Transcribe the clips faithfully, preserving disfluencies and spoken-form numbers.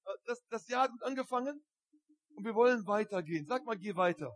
das, das Jahr hat gut angefangen und wir wollen weitergehen. Sag mal, geh weiter.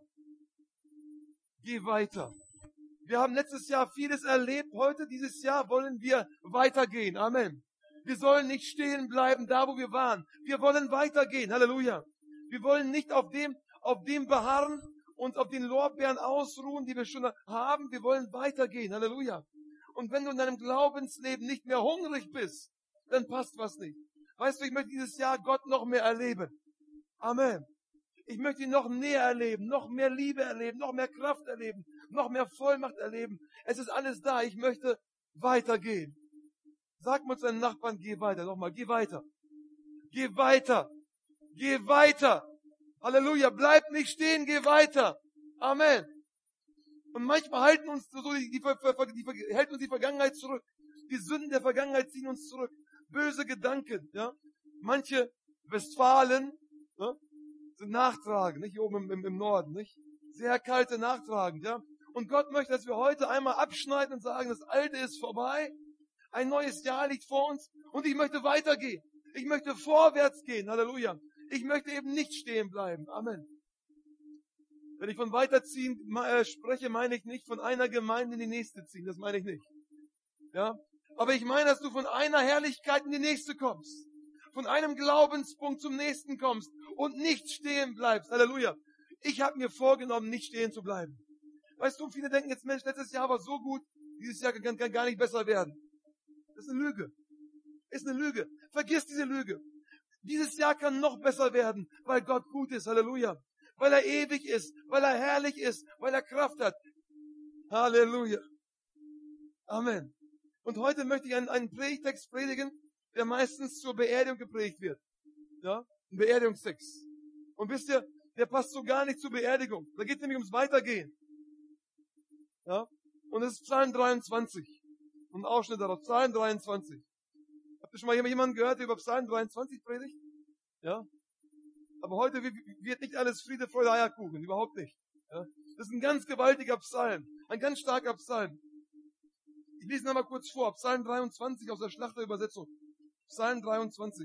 Geh weiter. Wir haben letztes Jahr vieles erlebt. Heute, dieses Jahr, wollen wir weitergehen. Amen. Wir sollen nicht stehen bleiben, da wo wir waren. Wir wollen weitergehen. Halleluja. Wir wollen nicht auf dem, auf dem beharren, uns auf den Lorbeeren ausruhen, die wir schon haben. Wir wollen weitergehen. Halleluja. Und wenn du in deinem Glaubensleben nicht mehr hungrig bist, dann passt was nicht. Weißt du, ich möchte dieses Jahr Gott noch mehr erleben. Amen. Ich möchte ihn noch näher erleben, noch mehr Liebe erleben, noch mehr Kraft erleben, noch mehr Vollmacht erleben. Es ist alles da. Ich möchte weitergehen. Sag mal zu deinen Nachbarn, geh weiter. Nochmal, geh weiter. Geh weiter. Geh weiter. Halleluja. Bleib nicht stehen, geh weiter. Amen. Und manchmal halten uns so die, die, die, die, hält uns die Vergangenheit zurück. Die Sünden der Vergangenheit ziehen uns zurück. Böse Gedanken, ja. Manche Westfalen, ja, sind nachtragend, nicht? Hier oben im, im, im Norden, nicht? Sehr kalte nachtragend, ja. Und Gott möchte, dass wir heute einmal abschneiden und sagen, das Alte ist vorbei. Ein neues Jahr liegt vor uns und ich möchte weitergehen. Ich möchte vorwärts gehen. Halleluja. Ich möchte eben nicht stehen bleiben. Amen. Wenn ich von weiterziehen äh, spreche, meine ich nicht von einer Gemeinde in die nächste ziehen. Das meine ich nicht. Ja? Aber ich meine, dass du von einer Herrlichkeit in die nächste kommst. Von einem Glaubenspunkt zum nächsten kommst und nicht stehen bleibst. Halleluja. Ich habe mir vorgenommen, nicht stehen zu bleiben. Weißt du, viele denken jetzt, Mensch, letztes Jahr war so gut, dieses Jahr kann, kann gar nicht besser werden. Das ist eine Lüge. Ist eine Lüge. Vergiss diese Lüge. Dieses Jahr kann noch besser werden, weil Gott gut ist. Halleluja. Weil er ewig ist, weil er herrlich ist, weil er Kraft hat. Halleluja. Amen. Und heute möchte ich einen, einen Predigtext predigen, der meistens zur Beerdigung gepredigt wird. Ja? Ein Beerdigungstext. Und wisst ihr, der passt so gar nicht zur Beerdigung. Da geht es nämlich ums Weitergehen. Ja? Und es ist Psalm dreiundzwanzig. Und ein Ausschnitt daraus. Psalm dreiundzwanzig. Habt ihr schon mal jemanden gehört, der über Psalm dreiundzwanzig predigt? Ja? Aber heute wird nicht alles Friede, Freude, Eierkuchen. Überhaupt nicht. Ja? Das ist ein ganz gewaltiger Psalm. Ein ganz starker Psalm. Ich lese noch mal kurz vor. Psalm dreiundzwanzig aus der Schlachterübersetzung. Psalm dreiundzwanzig.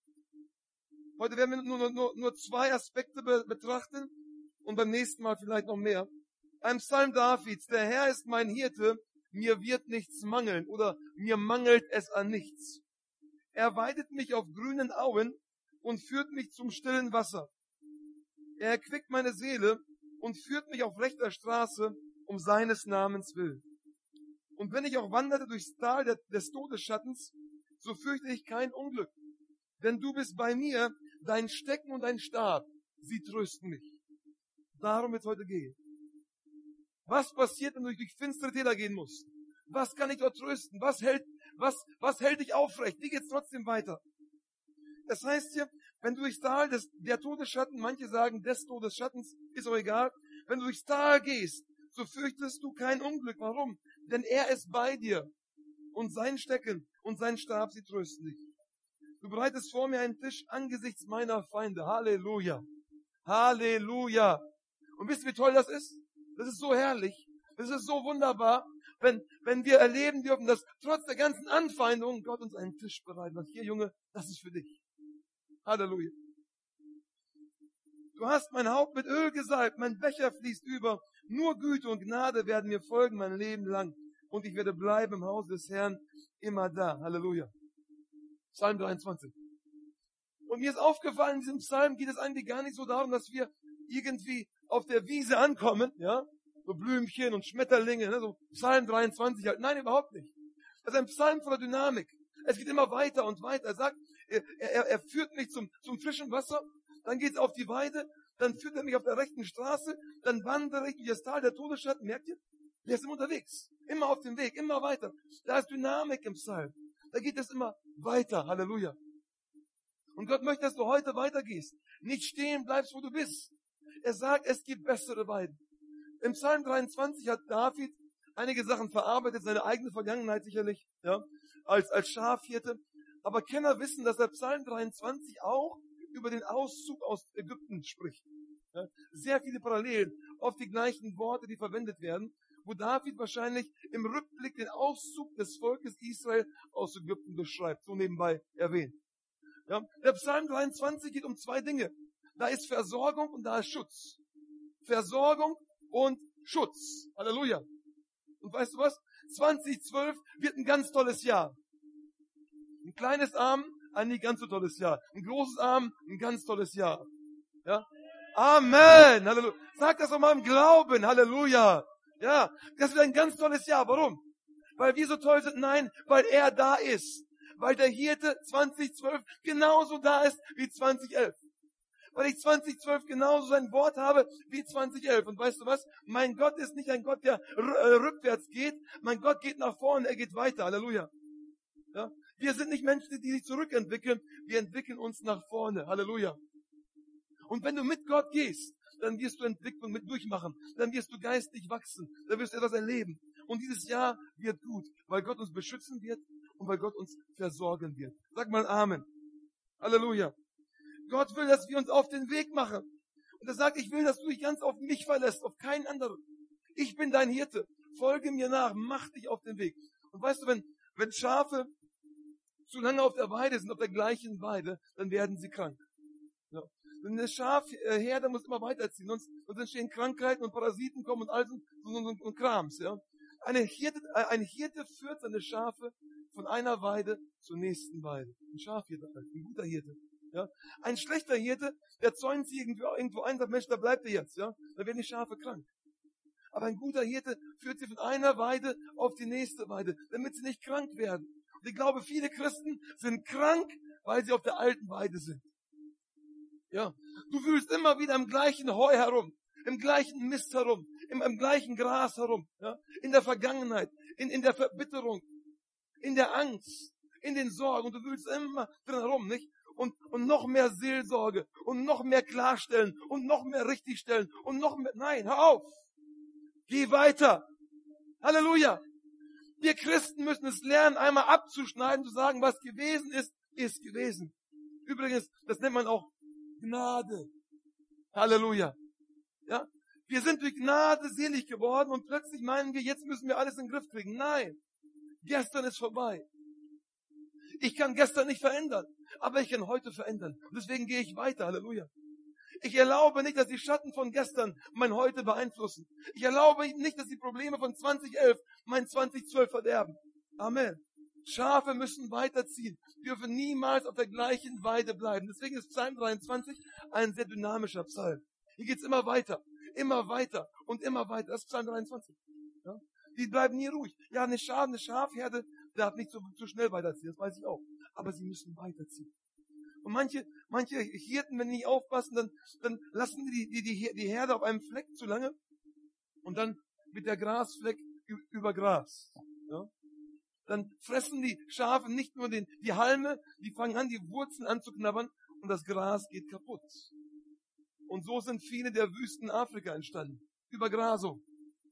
Heute werden wir nur, nur, nur zwei Aspekte be- betrachten und beim nächsten Mal vielleicht noch mehr. Ein Psalm Davids. Der Herr ist mein Hirte, mir wird nichts mangeln oder mir mangelt es an nichts. Er weidet mich auf grünen Auen und führt mich zum stillen Wasser. Er erquickt meine Seele und führt mich auf rechter Straße um seines Namens willen. Und wenn ich auch wanderte durchs Tal des Todesschattens, so fürchte ich kein Unglück. Denn du bist bei mir, dein Stecken und dein Stab, sie trösten mich. Darum wird es heute gehen. Was passiert, wenn du durch finstere Täler gehen musst? Was kann ich dort trösten? Was hält, was, was hält dich aufrecht? Wie geht's trotzdem weiter? Das heißt hier, wenn du durchs Tal des, der Todesschatten, manche sagen des Todesschattens, ist auch egal, wenn du durchs Tal gehst, so fürchtest du kein Unglück. Warum? Denn er ist bei dir. Und sein Stecken und sein Stab, sie trösten dich. Du bereitest vor mir einen Tisch angesichts meiner Feinde. Halleluja. Halleluja. Und wisst ihr, wie toll das ist? Das ist so herrlich. Das ist so wunderbar, wenn, wenn wir erleben dürfen, dass trotz der ganzen Anfeindungen Gott uns einen Tisch bereitet. Und hier, Junge, das ist für dich. Halleluja. Du hast mein Haupt mit Öl gesalbt, mein Becher fließt über. Nur Güte und Gnade werden mir folgen mein Leben lang. Und ich werde bleiben im Haus des Herrn immer da. Halleluja. Psalm dreiundzwanzig. Und mir ist aufgefallen, in diesem Psalm geht es eigentlich gar nicht so darum, dass wir irgendwie auf der Wiese ankommen, ja, so Blümchen und Schmetterlinge, ne, so Psalm dreiundzwanzig halt. Nein, überhaupt nicht. Das ist ein Psalm voller Dynamik. Es geht immer weiter und weiter. Er sagt, er, er, er führt mich zum, zum frischen Wasser, dann geht es auf die Weide, dann führt er mich auf der rechten Straße, dann wandere ich durch das Tal der Todesschatten. Merkt ihr? Der ist immer unterwegs. Immer auf dem Weg, immer weiter. Da ist Dynamik im Psalm. Da geht es immer weiter. Halleluja. Und Gott möchte, dass du heute weitergehst. Nicht stehen bleibst, wo du bist. Er sagt, es gibt bessere Weiden. Im Psalm dreiundzwanzig hat David einige Sachen verarbeitet, seine eigene Vergangenheit sicherlich, ja, als, als Schafhirte. Aber Kenner wissen, dass der Psalm dreiundzwanzig auch über den Auszug aus Ägypten spricht. Ja, sehr viele Parallelen, oft die gleichen Worte, die verwendet werden, wo David wahrscheinlich im Rückblick den Auszug des Volkes Israel aus Ägypten beschreibt, so nebenbei erwähnt. Ja? Der Psalm dreiundzwanzig geht um zwei Dinge. Da ist Versorgung und da ist Schutz. Versorgung und Schutz. Halleluja. Und weißt du was? zwanzig zwölf wird ein ganz tolles Jahr. Ein kleines Arm, ein nicht ganz so tolles Jahr. Ein großes Arm, ein ganz tolles Jahr. Ja? Amen. Halleluja. Sag das doch mal im Glauben. Halleluja. Ja, das wird ein ganz tolles Jahr. Warum? Weil wir so toll sind? Nein, weil er da ist. Weil der Hirte zwanzig zwölf genauso da ist wie zwanzig elf. Weil ich zwanzig zwölf genauso sein Wort habe wie zwanzig elf. Und weißt du was? Mein Gott ist nicht ein Gott, der r- rückwärts geht. Mein Gott geht nach vorne, er geht weiter. Halleluja. Ja? Wir sind nicht Menschen, die sich zurückentwickeln. Wir entwickeln uns nach vorne. Halleluja. Und wenn du mit Gott gehst, dann wirst du Entwicklung mit durchmachen. Dann wirst du geistlich wachsen. Dann wirst du etwas erleben. Und dieses Jahr wird gut, weil Gott uns beschützen wird und weil Gott uns versorgen wird. Sag mal Amen. Halleluja. Gott will, dass wir uns auf den Weg machen. Und er sagt, ich will, dass du dich ganz auf mich verlässt, auf keinen anderen. Ich bin dein Hirte. Folge mir nach, mach dich auf den Weg. Und weißt du, wenn, wenn Schafe zu lange auf der Weide sind, auf der gleichen Weide, dann werden sie krank. Ja. Denn eine Schafherde muss immer weiterziehen, sonst, sonst entstehen Krankheiten und Parasiten kommen und alles und, und, und, und Krams. Ja. Eine Hirte, ein Hirte führt seine Schafe von einer Weide zur nächsten Weide. Ein Schafhirte, ein guter Hirte. Ja. Ein schlechter Hirte, der zäunt sie irgendwo, irgendwo ein, sagt, Mensch, da bleibt er jetzt. Ja. Da werden die Schafe krank. Aber ein guter Hirte führt sie von einer Weide auf die nächste Weide, damit sie nicht krank werden. Und ich glaube, viele Christen sind krank, weil sie auf der alten Weide sind. Ja, du wühlst immer wieder im gleichen Heu herum, im gleichen Mist herum, im, im gleichen Gras herum, ja, in der Vergangenheit, in, in der Verbitterung, in der Angst, in den Sorgen. Und du wühlst immer drin herum, nicht? Und, und noch mehr Seelsorge und noch mehr klarstellen und noch mehr richtigstellen und noch mehr, nein, hör auf! Geh weiter! Halleluja! Wir Christen müssen es lernen, einmal abzuschneiden, zu sagen, was gewesen ist, ist gewesen. Übrigens, das nennt man auch Gnade. Halleluja. Ja? Wir sind durch Gnade selig geworden und plötzlich meinen wir, jetzt müssen wir alles in den Griff kriegen. Nein. Gestern ist vorbei. Ich kann gestern nicht verändern, aber ich kann heute verändern. Und deswegen gehe ich weiter. Halleluja. Ich erlaube nicht, dass die Schatten von gestern mein Heute beeinflussen. Ich erlaube nicht, dass die Probleme von zwanzig elf mein zwanzig zwölf verderben. Amen. Schafe müssen weiterziehen, dürfen niemals auf der gleichen Weide bleiben. Deswegen ist Psalm dreiundzwanzig ein sehr dynamischer Psalm. Hier geht's immer weiter, immer weiter und immer weiter. Das ist Psalm dreiundzwanzig. Ja? Die bleiben nie ruhig. Ja, eine, Schaf, eine Schafherde darf nicht so, so schnell weiterziehen, das weiß ich auch. Aber sie müssen weiterziehen. Und manche, manche Hirten, wenn die nicht aufpassen, dann, dann lassen die, die, die, die Herde auf einem Fleck zu lange und dann wird der Grasfleck über Gras. Ja? Dann fressen die Schafe nicht nur den, die Halme, die fangen an, die Wurzeln anzuknabbern und das Gras geht kaputt. Und so sind viele der Wüsten Afrika entstanden. Übergrasung.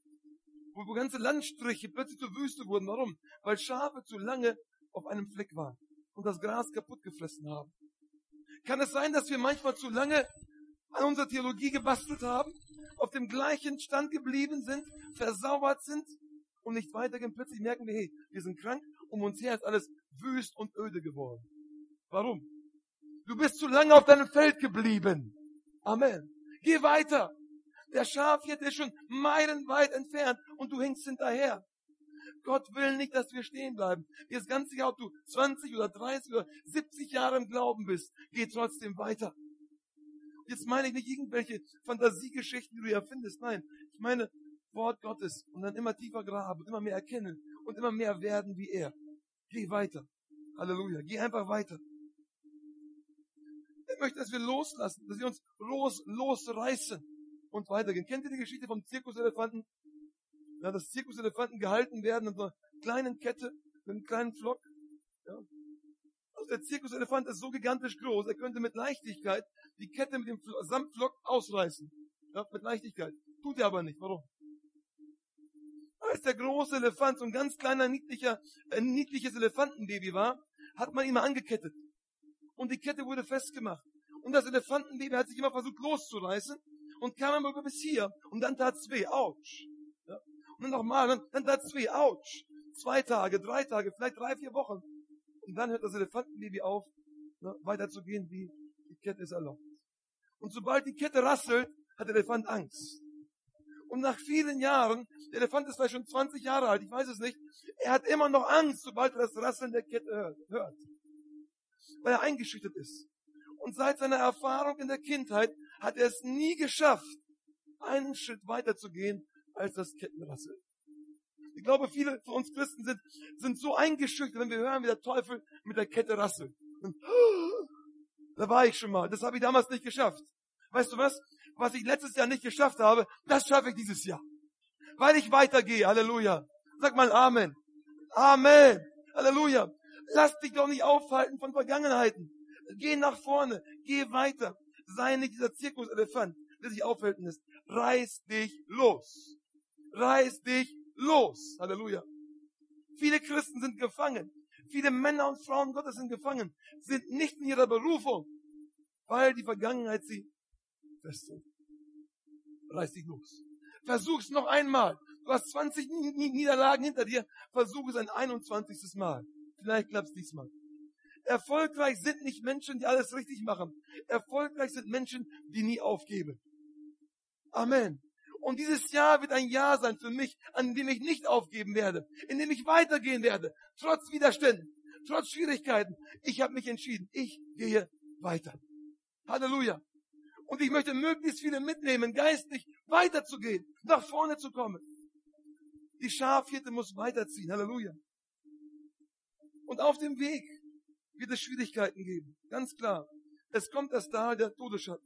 Wo, wo ganze Landstriche plötzlich zur Wüste wurden. Warum? Weil Schafe zu lange auf einem Fleck waren und das Gras kaputt gefressen haben. Kann es sein, dass wir manchmal zu lange an unserer Theologie gebastelt haben, auf dem gleichen Stand geblieben sind, versauert sind und nicht weitergehen? Plötzlich merken wir, hey, wir sind krank, um uns her ist alles wüst und öde geworden. Warum? Du bist zu lange auf deinem Feld geblieben. Amen. Geh weiter. Der Schafhirte ist schon meilenweit entfernt und du hinkst hinterher. Gott will nicht, dass wir stehen bleiben. Dir ist ganz egal, ob du zwanzig oder dreißig oder siebzig Jahre im Glauben bist. Geh trotzdem weiter. Jetzt meine ich nicht irgendwelche Fantasiegeschichten, die du erfindest. Nein, ich meine Wort Gottes und dann immer tiefer graben, immer mehr erkennen und immer mehr werden wie er. Geh weiter. Halleluja. Geh einfach weiter. Er möchte, dass wir loslassen, dass wir uns los, losreißen und weitergehen. Kennt ihr die Geschichte vom Zirkuselefanten? Ja, dass Zirkuselefanten gehalten werden in so einer kleinen Kette mit einem kleinen Flock. Ja. Also der Zirkuselefant ist so gigantisch groß, er könnte mit Leichtigkeit die Kette mit dem Samtflock ausreißen. Ja, mit Leichtigkeit. Tut er aber nicht. Warum? Als der große Elefant so ein ganz kleiner, niedlicher, äh, niedliches Elefantenbaby war, hat man ihn mal angekettet. Und die Kette wurde festgemacht. Und das Elefantenbaby hat sich immer versucht loszureißen und kam aber bis hier. Und dann tat's weh. Autsch. Ja. Und dann nochmal, dann, dann tat's weh. Autsch. Zwei Tage, drei Tage, vielleicht drei, vier Wochen. Und dann hört das Elefantenbaby auf ne, weiterzugehen, wie die Kette es erlaubt. Und sobald die Kette rasselt, hat der Elefant Angst. Und nach vielen Jahren, der Elefant ist vielleicht schon zwanzig Jahre alt, ich weiß es nicht, er hat immer noch Angst, sobald er das Rasseln der Kette hört. Weil er eingeschüchtert ist. Und seit seiner Erfahrung in der Kindheit hat er es nie geschafft, einen Schritt weiter zu gehen, als das Kettenrasseln. Ich glaube, viele von uns Christen sind, sind so eingeschüchtert, wenn wir hören, wie der Teufel mit der Kette rasselt. Und, oh, da war ich schon mal. Das habe ich damals nicht geschafft. Weißt du was? Was ich letztes Jahr nicht geschafft habe, das schaffe ich dieses Jahr. Weil ich weitergehe. Halleluja. Sag mal Amen. Amen. Halleluja. Lass dich doch nicht aufhalten von Vergangenheiten. Geh nach vorne. Geh weiter. Sei nicht dieser Zirkuselefant, der sich aufhalten lässt. Reiß dich los. Reiß dich los. Halleluja. Viele Christen sind gefangen. Viele Männer und Frauen Gottes sind gefangen. Sind nicht in ihrer Berufung, weil die Vergangenheit sie festhält. Reiß dich los. Versuch's noch einmal. Du hast zwanzig Niederlagen hinter dir. Versuch es ein einundzwanzigstes Mal. Vielleicht klappt's diesmal. Erfolgreich sind nicht Menschen, die alles richtig machen. Erfolgreich sind Menschen, die nie aufgeben. Amen. Und dieses Jahr wird ein Jahr sein für mich, an dem ich nicht aufgeben werde, in dem ich weitergehen werde, trotz Widerständen, trotz Schwierigkeiten. Ich habe mich entschieden, ich gehe weiter. Halleluja. Und ich möchte möglichst viele mitnehmen, geistlich weiterzugehen, nach vorne zu kommen. Die Schafhirte muss weiterziehen. Halleluja. Und auf dem Weg wird es Schwierigkeiten geben. Ganz klar. Es kommt das Tal der Todesschatten.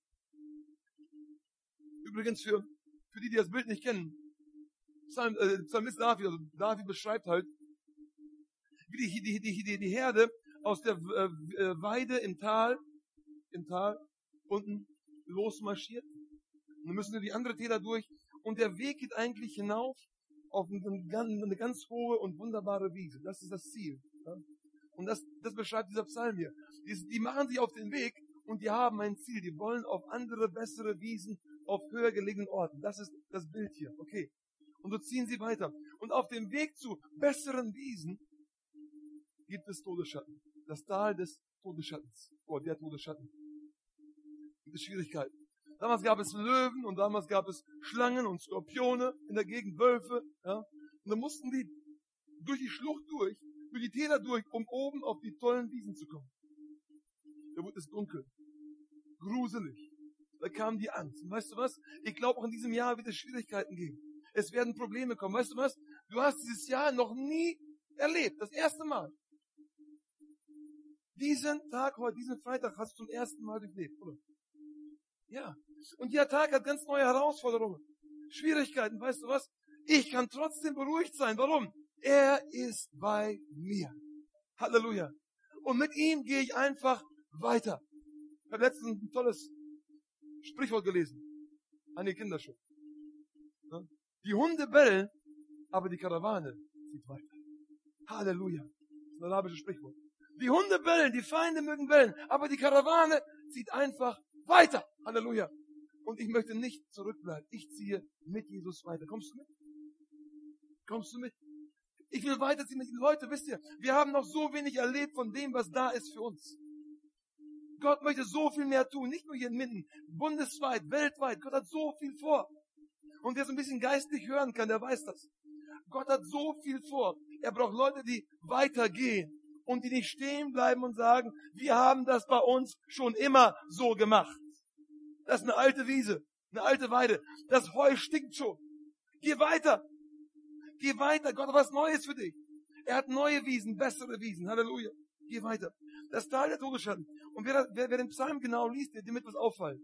Übrigens für, für die, die das Bild nicht kennen. Psalm, äh, Psalmist David, also David beschreibt halt, wie die, die, die, die, die Herde aus der äh, Weide im Tal, im Tal, unten losmarschiert. Und dann müssen wir die andere Täler durch. Und der Weg geht eigentlich hinauf auf eine ganz hohe und wunderbare Wiese. Das ist das Ziel. Ja? Und das, das beschreibt dieser Psalm hier. Die, die machen sich auf den Weg und die haben ein Ziel. Die wollen auf andere, bessere Wiesen, auf höher gelegenen Orten. Das ist das Bild hier. Okay. Und so ziehen sie weiter. Und auf dem Weg zu besseren Wiesen gibt es Todesschatten. Das Tal des Todesschattens. Oh, der Todesschatten. Gibt es Schwierigkeiten. Damals gab es Löwen und damals gab es Schlangen und Skorpione, in der Gegend Wölfe. Ja? Und dann mussten die durch die Schlucht durch, durch die Täler durch, um oben auf die tollen Wiesen zu kommen. Da wurde es dunkel, gruselig. Da kam die Angst. Und weißt du was? Ich glaube, auch in diesem Jahr wird es Schwierigkeiten geben. Es werden Probleme kommen. Weißt du was? Du hast dieses Jahr noch nie erlebt. Das erste Mal. Diesen Tag heute, diesen Freitag hast du zum ersten Mal durchlebt, oder? Ja. Und jeder Tag hat ganz neue Herausforderungen. Schwierigkeiten. Weißt du was? Ich kann trotzdem beruhigt sein. Warum? Er ist bei mir. Halleluja. Und mit ihm gehe ich einfach weiter. Ich habe letztens ein tolles Sprichwort gelesen. An die Kinder schon. Die Hunde bellen, aber die Karawane zieht weiter. Halleluja. Das ist ein arabisches Sprichwort. Die Hunde bellen, die Feinde mögen bellen, aber die Karawane zieht einfach weiter. Halleluja. Und ich möchte nicht zurückbleiben. Ich ziehe mit Jesus weiter. Kommst du mit? Kommst du mit? Ich will weiterziehen mit den Leuten. Wisst ihr, wir haben noch so wenig erlebt von dem, was da ist für uns. Gott möchte so viel mehr tun. Nicht nur hier mitten, bundesweit, weltweit. Gott hat so viel vor. Und wer so ein bisschen geistlich hören kann, der weiß das. Gott hat so viel vor. Er braucht Leute, die weitergehen und die nicht stehen bleiben und sagen, wir haben das bei uns schon immer so gemacht. Das ist eine alte Wiese, eine alte Weide. Das Heu stinkt schon. Geh weiter. Geh weiter. Gott hat was Neues für dich. Er hat neue Wiesen, bessere Wiesen. Halleluja. Geh weiter. Das Tal der Todesschatten. Und wer, wer, wer den Psalm genau liest, der wird was auffallen.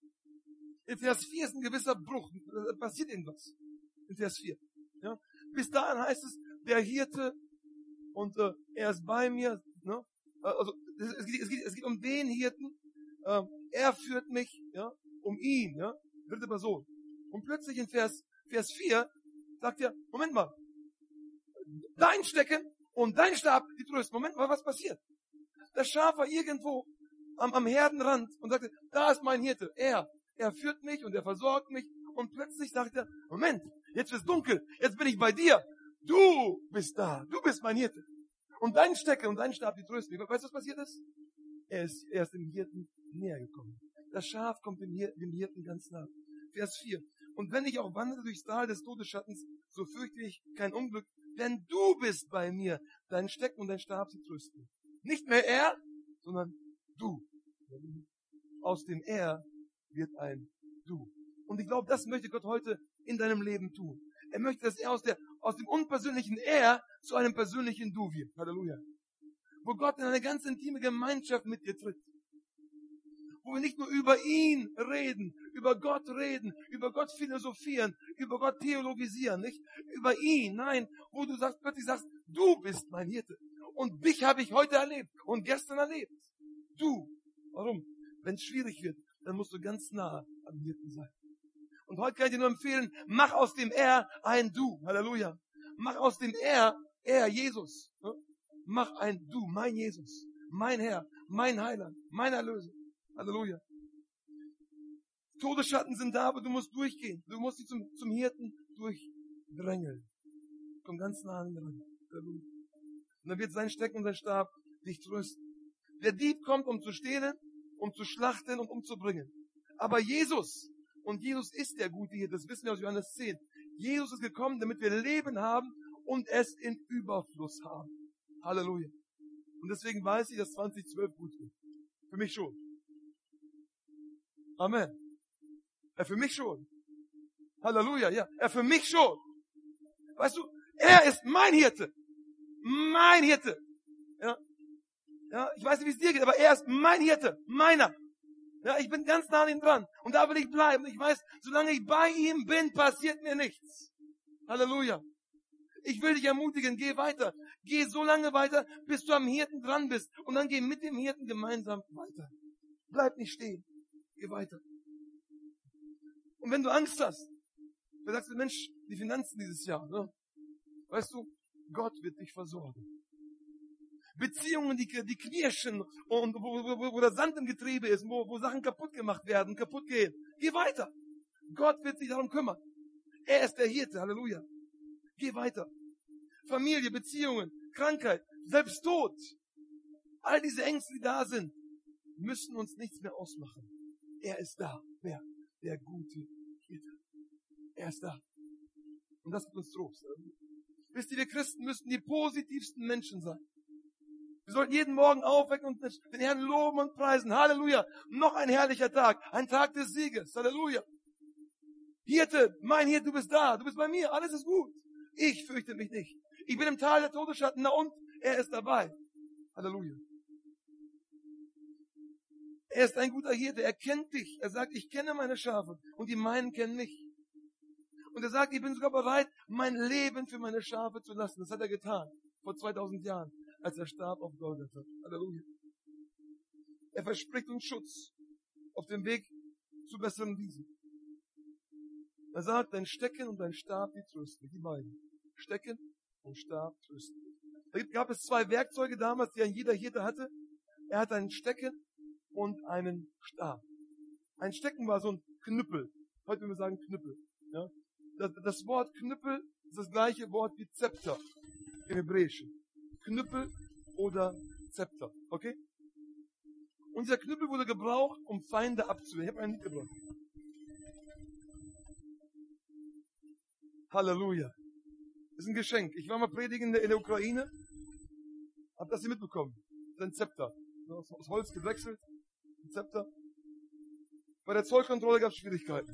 In Vers vier ist ein gewisser Bruch. Da passiert irgendwas. In Vers vier. Ja? Bis dahin heißt es, der Hirte und äh, er ist bei mir. Ne? Also es, es, geht, es, geht, es geht um den Hirten. Äh, er führt mich, ja, um ihn. Ja? Dritte Person. Und plötzlich in Vers, Vers vier sagt er, Moment mal, dein Stecken und dein Stab, die trösten. Moment mal, was passiert? Das Schaf war irgendwo am, am Herdenrand und sagte, da ist mein Hirte. Er, er führt mich und er versorgt mich. Und plötzlich sagt er, Moment, jetzt ist es dunkel, jetzt bin ich bei dir. Du bist da, du bist mein Hirte. Und dein Stecken und dein Stab, die trösten mich. Weißt du, was passiert ist? Er ist, er ist dem Hirten näher gekommen. Das Schaf kommt dem Hirten, dem Hirten ganz nah. Vers vier. Und wenn ich auch wandere durchs Tal des Todesschattens, so fürchte ich kein Unglück, denn du bist bei mir, dein Stecken und dein Stab sie trösten. Nicht mehr er, sondern du. Aus dem Er wird ein Du. Und ich glaube, das möchte Gott heute in deinem Leben tun. Er möchte, dass er aus, der, aus dem unpersönlichen Er zu einem persönlichen Du wird. Halleluja. Wo Gott in eine ganz intime Gemeinschaft mit dir tritt. Wo wir nicht nur über ihn reden, über Gott reden, über Gott philosophieren, über Gott theologisieren, nicht? Über ihn, nein. Wo du sagst, plötzlich sagst, du bist mein Hirte. Und dich habe ich heute erlebt und gestern erlebt. Du. Warum? Wenn es schwierig wird, dann musst du ganz nah am Hirten sein. Und heute kann ich dir nur empfehlen, mach aus dem Er ein Du. Halleluja. Mach aus dem Er, Er, Jesus. Mach ein Du, mein Jesus, mein Herr, mein Heiland, mein Erlöser. Halleluja. Todesschatten sind da, aber du musst durchgehen. Du musst dich zum, zum Hirten durchdrängeln. Komm ganz nah an ihn ran. Halleluja. Und dann wird sein Stecken und sein Stab dich trösten. Der Dieb kommt, um zu stehlen, um zu schlachten und umzubringen. Aber Jesus, und Jesus ist der gute Hirte, das wissen wir aus Johannes zehn. Jesus ist gekommen, damit wir Leben haben und es in Überfluss haben. Halleluja. Und deswegen weiß ich, dass zwanzig zwölf gut wird. Für mich schon. Amen. Er für mich schon. Halleluja, ja. Er für mich schon. Weißt du, er ist mein Hirte. Mein Hirte. Ja. Ja, ich weiß nicht, wie es dir geht, aber er ist mein Hirte. Meiner. Ja, ich bin ganz nah an ihm dran. Und da will ich bleiben. Ich weiß, solange ich bei ihm bin, passiert mir nichts. Halleluja. Ich will dich ermutigen, geh weiter. Geh so lange weiter, bis du am Hirten dran bist. Und dann geh mit dem Hirten gemeinsam weiter. Bleib nicht stehen. Geh weiter. Und wenn du Angst hast, dann sagst du, Mensch, die Finanzen dieses Jahr, ne? Weißt du, Gott wird dich versorgen. Beziehungen, die, die knirschen und wo, wo, wo der Sand im Getriebe ist, wo, wo Sachen kaputt gemacht werden, kaputt gehen. Geh weiter. Gott wird sich darum kümmern. Er ist der Hirte, Halleluja. Geh weiter. Familie, Beziehungen, Krankheit, selbst Tod. All diese Ängste, die da sind, müssen uns nichts mehr ausmachen. Er ist da. Wer? Der gute Hirte. Er ist da. Und das gibt uns Trost. Wisst ihr, wir Christen müssten die positivsten Menschen sein. Wir sollten jeden Morgen aufwecken und den Herrn loben und preisen. Halleluja. Noch ein herrlicher Tag. Ein Tag des Sieges. Halleluja. Hirte, mein Hirte, du bist da. Du bist bei mir. Alles ist gut. Ich fürchte mich nicht. Ich bin im Tal der Todesschatten. Na und? Er ist dabei. Halleluja. Er ist ein guter Hirte. Er kennt dich. Er sagt, ich kenne meine Schafe und die meinen kennen mich. Und er sagt, ich bin sogar bereit, mein Leben für meine Schafe zu lassen. Das hat er getan. Vor zweitausend Jahren, als er starb auf Golgatha. Halleluja. Er verspricht uns Schutz auf dem Weg zu besseren Wiesen. Er sagt, dein Stecken und dein Stab, die trösten. Die beiden. Stecken und Stab trösten. Da gab es zwei Werkzeuge damals, die ein jeder Hirte hatte. Er hatte einen Stecken und einen Stab. Ein Stecken war so ein Knüppel. Heute würden wir sagen Knüppel. Ja? Das, das Wort Knüppel ist das gleiche Wort wie Zepter im Hebräischen. Knüppel oder Zepter. Okay? Und dieser Knüppel wurde gebraucht, um Feinde abzuwehren. Ich habe einen mitgebracht. Halleluja. Das ist ein Geschenk. Ich war mal predigen in der Ukraine. Hab das hier mitbekommen. Das ist ein Zepter. Aus Holz gewechselt. Ein Zepter. Bei der Zollkontrolle gab es Schwierigkeiten.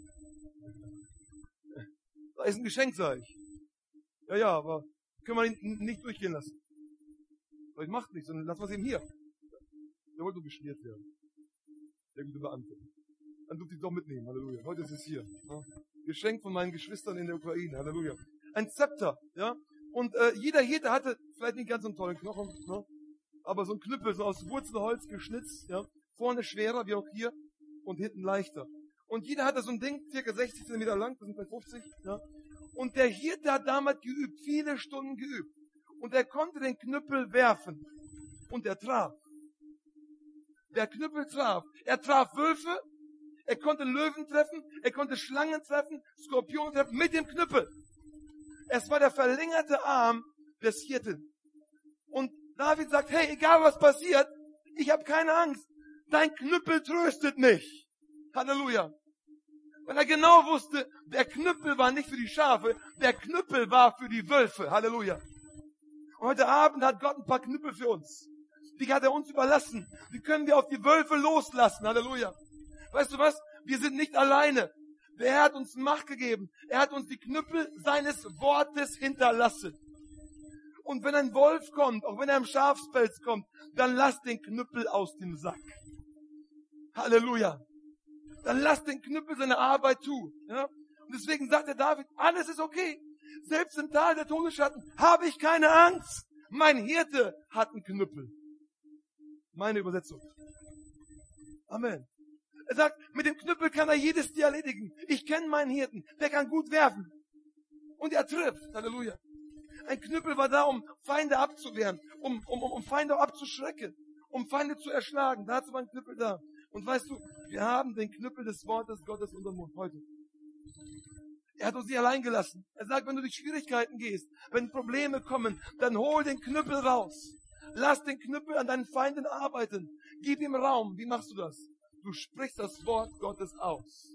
Das ist ein Geschenk, sage ich. Ja, ja, aber können wir ihn nicht durchgehen lassen. Aber ich macht nichts, sondern lassen wir es eben hier. Der wollte nur geschmiert werden. Der gute Beamte. Dann durfte ich es doch mitnehmen. Halleluja. Heute ist es hier. Ja. Geschenk von meinen Geschwistern in der Ukraine. Halleluja. Ein Zepter. Ja. Und äh, jeder Hirte hatte vielleicht nicht ganz so einen tollen Knochen, ne? Aber so ein Knüppel, so aus Wurzelholz geschnitzt. Ja. Vorne schwerer, wie auch hier. Und hinten leichter. Und jeder hatte so ein Ding, circa sechzig Zentimeter lang, das sind vielleicht fünfzig. Ja. Und der Hirte hat damals geübt, viele Stunden geübt. Und er konnte den Knüppel werfen. Und er traf. Der Knüppel traf. Er traf Wölfe, er konnte Löwen treffen, er konnte Schlangen treffen, Skorpione treffen, mit dem Knüppel. Es war der verlängerte Arm des Hirten. Und David sagt, hey, egal was passiert, Ich habe keine Angst. Dein Knüppel tröstet mich. Halleluja. Weil er genau wusste, der Knüppel war nicht für die Schafe, der Knüppel war für die Wölfe. Halleluja. Und heute Abend hat Gott ein paar Knüppel für uns. Die hat er uns überlassen. Die können wir auf die Wölfe loslassen. Halleluja. Weißt du was? Wir sind nicht alleine. Der Herr hat uns Macht gegeben. Er hat uns die Knüppel seines Wortes hinterlassen. Und wenn ein Wolf kommt, auch wenn er im Schafspelz kommt, dann lass den Knüppel aus dem Sack. Halleluja. Dann lass den Knüppel seine Arbeit tun. Ja? Und deswegen sagt der David, alles ist okay. Selbst im Tal der Todesschatten habe ich keine Angst. Mein Hirte hat einen Knüppel. Meine Übersetzung. Amen. Er sagt, mit dem Knüppel kann er jedes Tier erledigen. Ich kenne meinen Hirten. Der kann gut werfen. Und er trifft. Halleluja. Ein Knüppel war da, um Feinde abzuwehren, um, um, um Feinde abzuschrecken, um Feinde zu erschlagen. Dazu war ein Knüppel da. Und weißt du, wir haben den Knüppel des Wortes Gottes unter dem Mund heute. Er hat uns nicht allein gelassen. Er sagt, wenn du durch Schwierigkeiten gehst, wenn Probleme kommen, dann hol den Knüppel raus. Lass den Knüppel an deinen Feinden arbeiten. Gib ihm Raum. Wie machst du das? Du sprichst das Wort Gottes aus.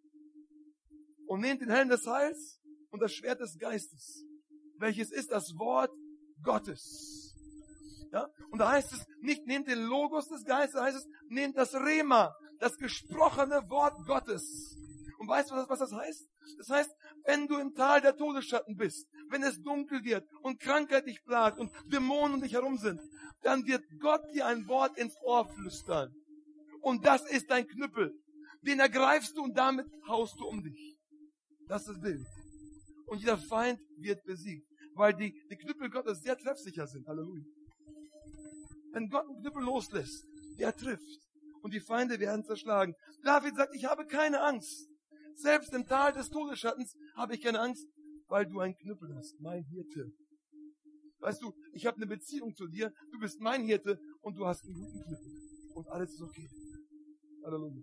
Und nehmt den Helm des Heils und das Schwert des Geistes. Welches ist das Wort Gottes. Ja? Und da heißt es, nicht nehmt den Logos des Geistes, da heißt es, nehmt das Rema, das gesprochene Wort Gottes. Und weißt du, was das heißt? Das heißt, wenn du im Tal der Todesschatten bist, wenn es dunkel wird und Krankheit dich plagt und Dämonen um dich herum sind, dann wird Gott dir ein Wort ins Ohr flüstern. Und das ist dein Knüppel. Den ergreifst du und damit haust du um dich. Das ist das Bild. Und jeder Feind wird besiegt. Weil die, die Knüppel Gottes sehr treffsicher sind. Halleluja. Wenn Gott einen Knüppel loslässt, der trifft. Und die Feinde werden zerschlagen. David sagt, ich habe keine Angst. Selbst im Tal des Todesschattens habe ich keine Angst, weil du einen Knüppel hast. Mein Hirte. Weißt du, ich habe eine Beziehung zu dir. Du bist mein Hirte und du hast einen guten Knüppel. Und alles ist okay. Halleluja.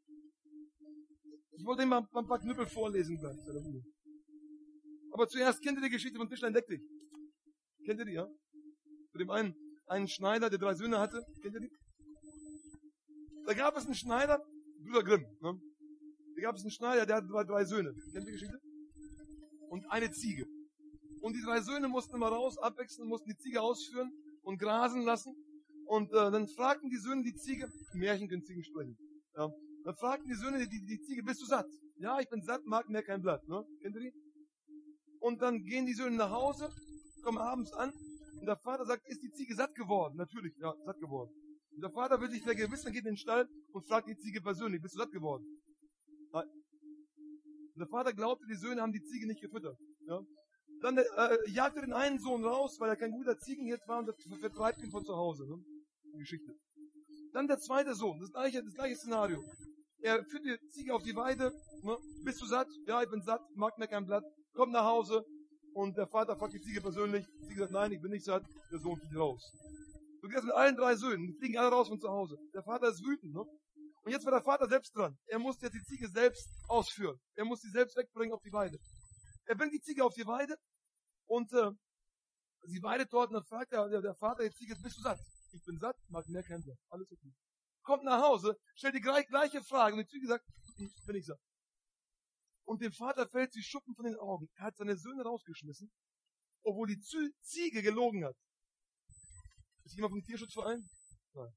Ich wollte Ihnen mal ein paar Knüppel vorlesen gleich. Halleluja. Aber zuerst, kennt ihr die Geschichte von Tischlein deck dich? Kennt ihr die, ja? Zu dem einen, einen Schneider, der drei Söhne hatte. Kennt ihr die? Da gab es einen Schneider, Brüder Grimm, ne? Da gab es einen Schneider, der hatte drei, drei Söhne. Kennt ihr die Geschichte? Und eine Ziege. Und die drei Söhne mussten immer raus, abwechseln, mussten die Ziege ausführen und grasen lassen. Und äh, dann fragten die Söhne die Ziege, Märchen können Ziegen sprechen. Ja. Dann fragten die Söhne die, die Ziege, bist du satt? Ja, ich bin satt, mag mehr kein Blatt. Ne? Kennt ihr die? Und dann gehen die Söhne nach Hause, kommen abends an und der Vater sagt, ist die Ziege satt geworden? Natürlich, ja, satt geworden. Und der Vater will sich vergewissern, geht in den Stall und fragt die Ziege persönlich, bist du satt geworden? Nein. Und der Vater glaubte, die Söhne haben die Ziege nicht gefüttert. Ja? Dann äh, jagte den einen Sohn raus, weil er kein guter Ziegenhirt war und vertreibt ihn von zu Hause. Ne? Die Geschichte. Dann der zweite Sohn, das gleiche, das gleiche Szenario. Er führt die Ziege auf die Weide, ne? Bist du satt? Ja, ich bin satt, mag mir kein Blatt. Kommt nach Hause und der Vater fragt die Ziege persönlich. Die Ziege sagt, nein, ich bin nicht satt. Der Sohn fliegt raus. Du gehst mit allen drei Söhnen, die fliegen alle raus von zu Hause. Der Vater ist wütend. Ne? Und jetzt war der Vater selbst dran. Er muss jetzt die Ziege selbst ausführen. Er muss sie selbst wegbringen auf die Weide. Er bringt die Ziege auf die Weide und äh, sie weidet dort und dann fragt der, der, der Vater die Ziege, bist du satt? Ich bin satt, mag mehr kein Blatt. Alles okay. Kommt nach Hause, stellt die gleiche Frage und die Ziege sagt, bin ich satt. Und dem Vater fällt die Schuppen von den Augen. Er hat seine Söhne rausgeschmissen, obwohl die Ziege gelogen hat. Ist jemand vom Tierschutzverein? Nein.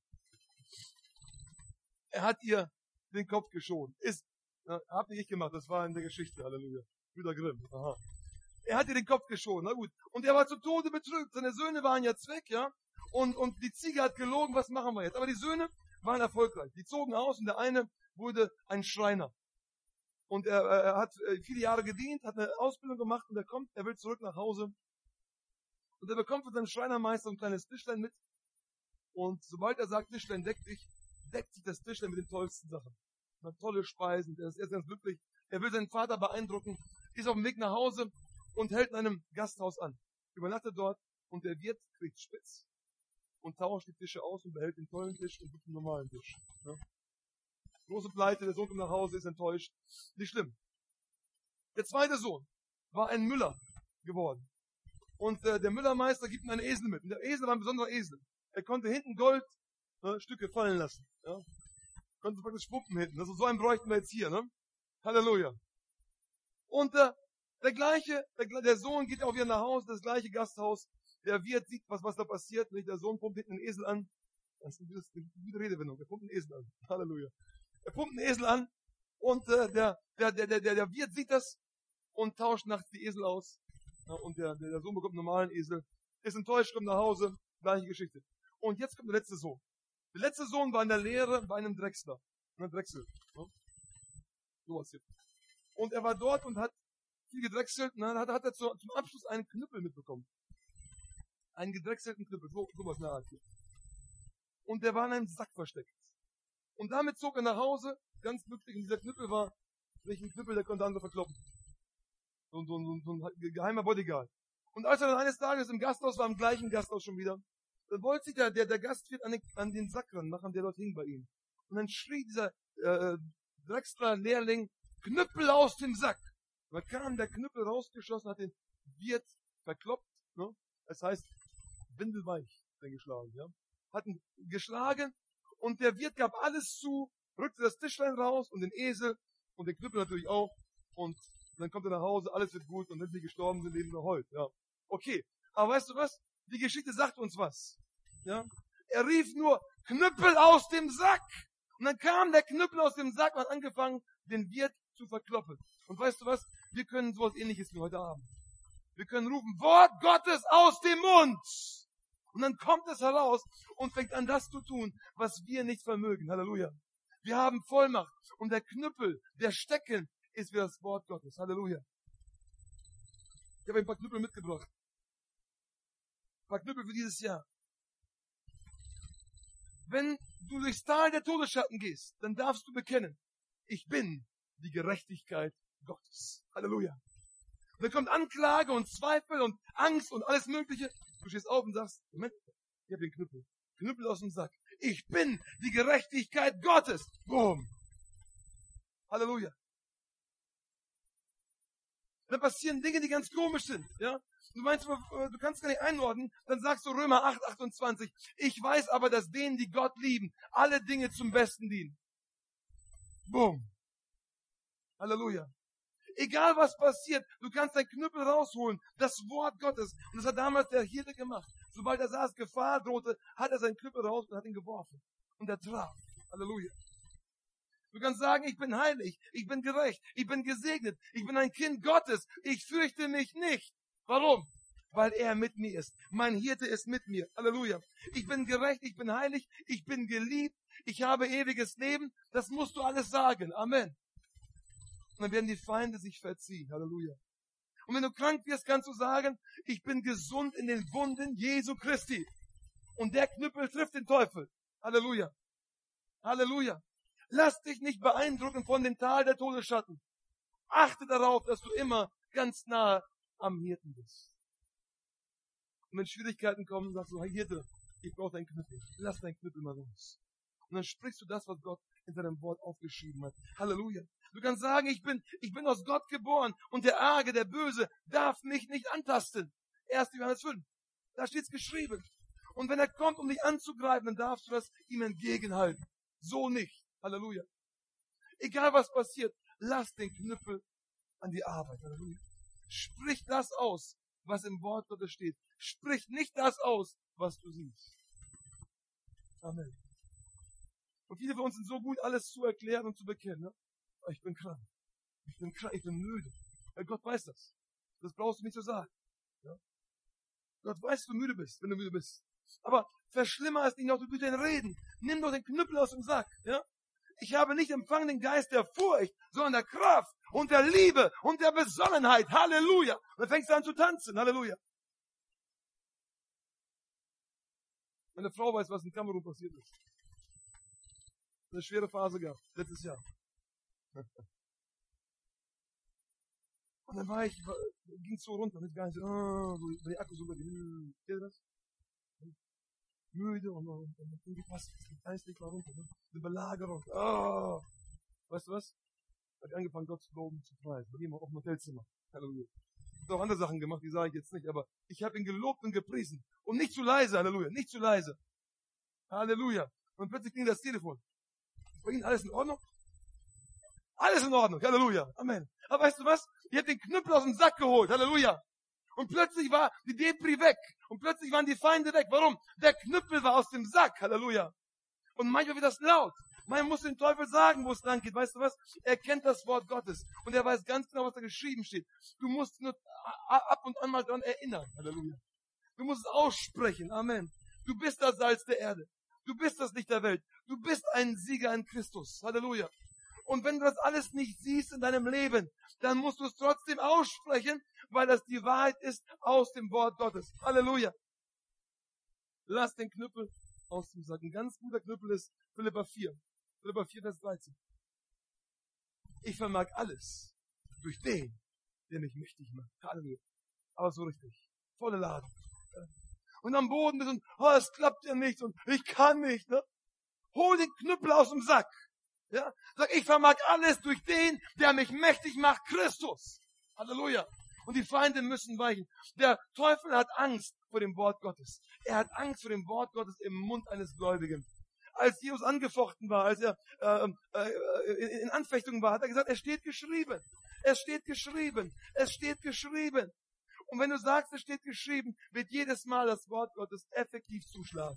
Er hat ihr den Kopf geschont. Ist, na, hab nicht ich gemacht, das war in der Geschichte, Halleluja. Brüder Grimm, aha. Er hat ihr den Kopf geschont, na gut. Und er war zu Tode betrübt. Seine Söhne waren jetzt weg, ja. Und, und die Ziege hat gelogen, was machen wir jetzt? Aber die Söhne waren erfolgreich. Die zogen aus und der eine wurde ein Schreiner. Und er, er hat viele Jahre gedient, hat eine Ausbildung gemacht und er kommt, er will zurück nach Hause. Und er bekommt von seinem Schreinermeister ein kleines Tischlein mit. Und sobald er sagt, Tischlein deck dich, deckt sich das Tischlein mit den tollsten Sachen. Man tolle Speisen, er ist erst ganz glücklich. Er will seinen Vater beeindrucken, ist auf dem Weg nach Hause und hält in einem Gasthaus an. Übernachtet dort und der Wirt kriegt spitz und tauscht die Tische aus und behält den tollen Tisch und den normalen Tisch. Ja. Große Pleite, der Sohn kommt nach Hause, ist enttäuscht. Nicht schlimm. Der zweite Sohn war ein Müller geworden. Und äh, der Müllermeister gibt ihm einen Esel mit. Und der Esel war ein besonderer Esel. Er konnte hinten Gold ne, Stücke fallen lassen. Ja. Konnte praktisch pumpen hinten. Also so einen bräuchten wir jetzt hier. Ne? Halleluja. Und äh, der gleiche, der, der Sohn geht auch wieder nach Hause, das gleiche Gasthaus. Der Wirt sieht, was, was da passiert. Nicht? Der Sohn pumpt hinten einen Esel an. Das ist eine gute Redewendung. Er pumpt einen Esel an. Halleluja. Er pumpt einen Esel an. Und äh, der, der, der, der, der Wirt sieht das und tauscht nachts die Esel aus. Ja, und der, der, der Sohn bekommt einen normalen Esel. Ist enttäuscht, kommt nach Hause. Gleiche Geschichte. Und jetzt kommt der letzte Sohn. Der letzte Sohn war in der Lehre bei einem Drechsler. Ne, Drechsel. Ne? Sowas hier. Und er war dort und hat viel gedrechselt. Und dann hat, hat er zu, zum Abschluss einen Knüppel mitbekommen. Einen gedrechselten Knüppel. So, sowas in der Art hier. Und der war in einem Sack versteckt. Und damit zog er nach Hause, ganz glücklich. Und dieser Knüppel war nicht ein Knüppel, der konnte andere verkloppen. So, so, so, so ein geheimer Bodyguard. Und als er dann eines Tages im Gasthaus war, im gleichen Gasthaus schon wieder, dann wollte sich der, der, der Gastwirt an den, an den Sack ranmachen, der dort hing bei ihm. Und dann schrie dieser äh, Drechsler-Lehrling, Knüppel aus dem Sack. Da kam der Knüppel rausgeschossen, hat den Wirt verkloppt. Ne? Das heißt, windelweich geschlagen. Ja? Hat ihn geschlagen und der Wirt gab alles zu, rückte das Tischlein raus und den Esel und den Knüppel natürlich auch. Und dann kommt er nach Hause, alles wird gut und wenn sie gestorben sind, leben sie noch heute. Ja. Okay, aber weißt du was? Die Geschichte sagt uns was. Ja? Er rief nur, Knüppel aus dem Sack! Und dann kam der Knüppel aus dem Sack und hat angefangen, den Wirt zu verkloppen. Und weißt du was? Wir können sowas Ähnliches wie heute Abend. Wir können rufen, Wort Gottes aus dem Mund! Und dann kommt es heraus und fängt an, das zu tun, was wir nicht vermögen. Halleluja. Wir haben Vollmacht. Und der Knüppel, der Stecken, ist wie das Wort Gottes. Halleluja. Ich habe ein paar Knüppel mitgebracht. Ein paar Knüppel für dieses Jahr. Wenn du durchs Tal der Todesschatten gehst, dann darfst du bekennen, ich bin die Gerechtigkeit Gottes. Halleluja. Und dann kommt Anklage und Zweifel und Angst und alles Mögliche. Du stehst auf und sagst, Moment, ich habe den Knüppel. Knüppel aus dem Sack. Ich bin die Gerechtigkeit Gottes. Boom. Halleluja. Dann passieren Dinge, die ganz komisch sind. Ja? Du meinst, du kannst gar nicht einordnen. Dann sagst du Römer acht, achtundzwanzig. Ich weiß aber, dass denen, die Gott lieben, alle Dinge zum Besten dienen. Boom. Halleluja. Egal was passiert, du kannst dein Knüppel rausholen. Das Wort Gottes. Und das hat damals der Hirte gemacht. Sobald er sah, dass Gefahr drohte, hat er seinen Knüppel raus und hat ihn geworfen. Und er traf. Halleluja. Du kannst sagen, ich bin heilig, ich bin gerecht, ich bin gesegnet, ich bin ein Kind Gottes, ich fürchte mich nicht. Warum? Weil er mit mir ist. Mein Hirte ist mit mir. Halleluja. Ich bin gerecht, ich bin heilig, ich bin geliebt, ich habe ewiges Leben. Das musst du alles sagen. Amen. Und dann werden die Feinde sich verziehen. Halleluja. Und wenn du krank wirst, kannst du sagen, ich bin gesund in den Wunden Jesu Christi. Und der Knüppel trifft den Teufel. Halleluja. Halleluja. Lass dich nicht beeindrucken von dem Tal der Todesschatten. Achte darauf, dass du immer ganz nahe am Hirten bist. Und wenn Schwierigkeiten kommen, sagst du, hey Hirte, ich brauche deinen Knüppel. Lass deinen Knüppel mal raus. Und dann sprichst du das, was Gott in seinem Wort aufgeschrieben hat. Halleluja. Du kannst sagen, ich bin, ich bin aus Gott geboren und der Arge, der Böse, darf mich nicht antasten. erster Johannes fünf. Da steht's geschrieben. Und wenn er kommt, um dich anzugreifen, dann darfst du das ihm entgegenhalten. So nicht. Halleluja. Egal was passiert, lass den Knüppel an die Arbeit. Halleluja. Sprich das aus, was im Wort Gottes steht. Sprich nicht das aus, was du siehst. Amen. Und viele von uns sind so gut, alles zu erklären und zu bekennen. Ne? Ich bin krank. Ich bin krank. Ich bin müde. Ja, Gott weiß das. Das brauchst du nicht zu sagen. Ja? Gott weiß, dass du müde bist, wenn du müde bist. Aber verschlimmer es nicht noch durch dein Reden. Nimm doch den Knüppel aus dem Sack. Ja? Ich habe nicht empfangen den Geist der Furcht, sondern der Kraft und der Liebe und der Besonnenheit. Halleluja. Und dann fängst du an zu tanzen. Halleluja. Meine Frau weiß, was in Kamerun passiert ist. Eine schwere Phase gehabt, letztes Jahr. Und dann war ich, ging es so runter, nicht gar nicht so, oh, so die Akku so über die, kennt ihr das? Müde und, und, und irgendwie passt das geistlich mal runter, ne? Eine Belagerung, oh. Weißt du was? Hab ich angefangen, Gott zu loben, zu preisen. Da gehen wir auf ein Hotelzimmer. Halleluja. Ich habe auch andere Sachen gemacht, die sage ich jetzt nicht, aber ich habe ihn gelobt und gepriesen. Und nicht zu leise, Halleluja, nicht zu leise. Halleluja. Und plötzlich ging das Telefon. Bei Ihnen alles in Ordnung? Alles in Ordnung. Halleluja. Amen. Aber weißt du was? Ihr habt den Knüppel aus dem Sack geholt. Halleluja. Und plötzlich war die Depri weg. Und plötzlich waren die Feinde weg. Warum? Der Knüppel war aus dem Sack. Halleluja. Und manchmal wird das laut. Man muss dem Teufel sagen, wo es lang geht. Weißt du was? Er kennt das Wort Gottes. Und er weiß ganz genau, was da geschrieben steht. Du musst nur ab und an mal daran erinnern. Halleluja. Du musst es aussprechen. Amen. Du bist das Salz der Erde. Du bist das Licht der Welt. Du bist ein Sieger in Christus. Halleluja. Und wenn du das alles nicht siehst in deinem Leben, dann musst du es trotzdem aussprechen, weil das die Wahrheit ist aus dem Wort Gottes. Halleluja. Lass den Knüppel aus dem Sack. Ein ganz guter Knüppel ist Philipper vier. Philipper vier, Vers dreizehn. Ich vermag alles durch den, der mich mächtig macht. Halleluja. Aber so richtig. Volle Ladung. Und am Boden bist und, oh, es klappt ja nicht und ich kann nicht. Ne? Hol den Knüppel aus dem Sack. Ja? Sag, ich vermag alles durch den, der mich mächtig macht, Christus. Halleluja. Und die Feinde müssen weichen. Der Teufel hat Angst vor dem Wort Gottes. Er hat Angst vor dem Wort Gottes im Mund eines Gläubigen. Als Jesus angefochten war, als er äh, äh, in Anfechtungen war, hat er gesagt, es steht geschrieben. Es steht geschrieben. Es steht geschrieben. Und wenn du sagst, es steht geschrieben, wird jedes Mal das Wort Gottes effektiv zuschlagen.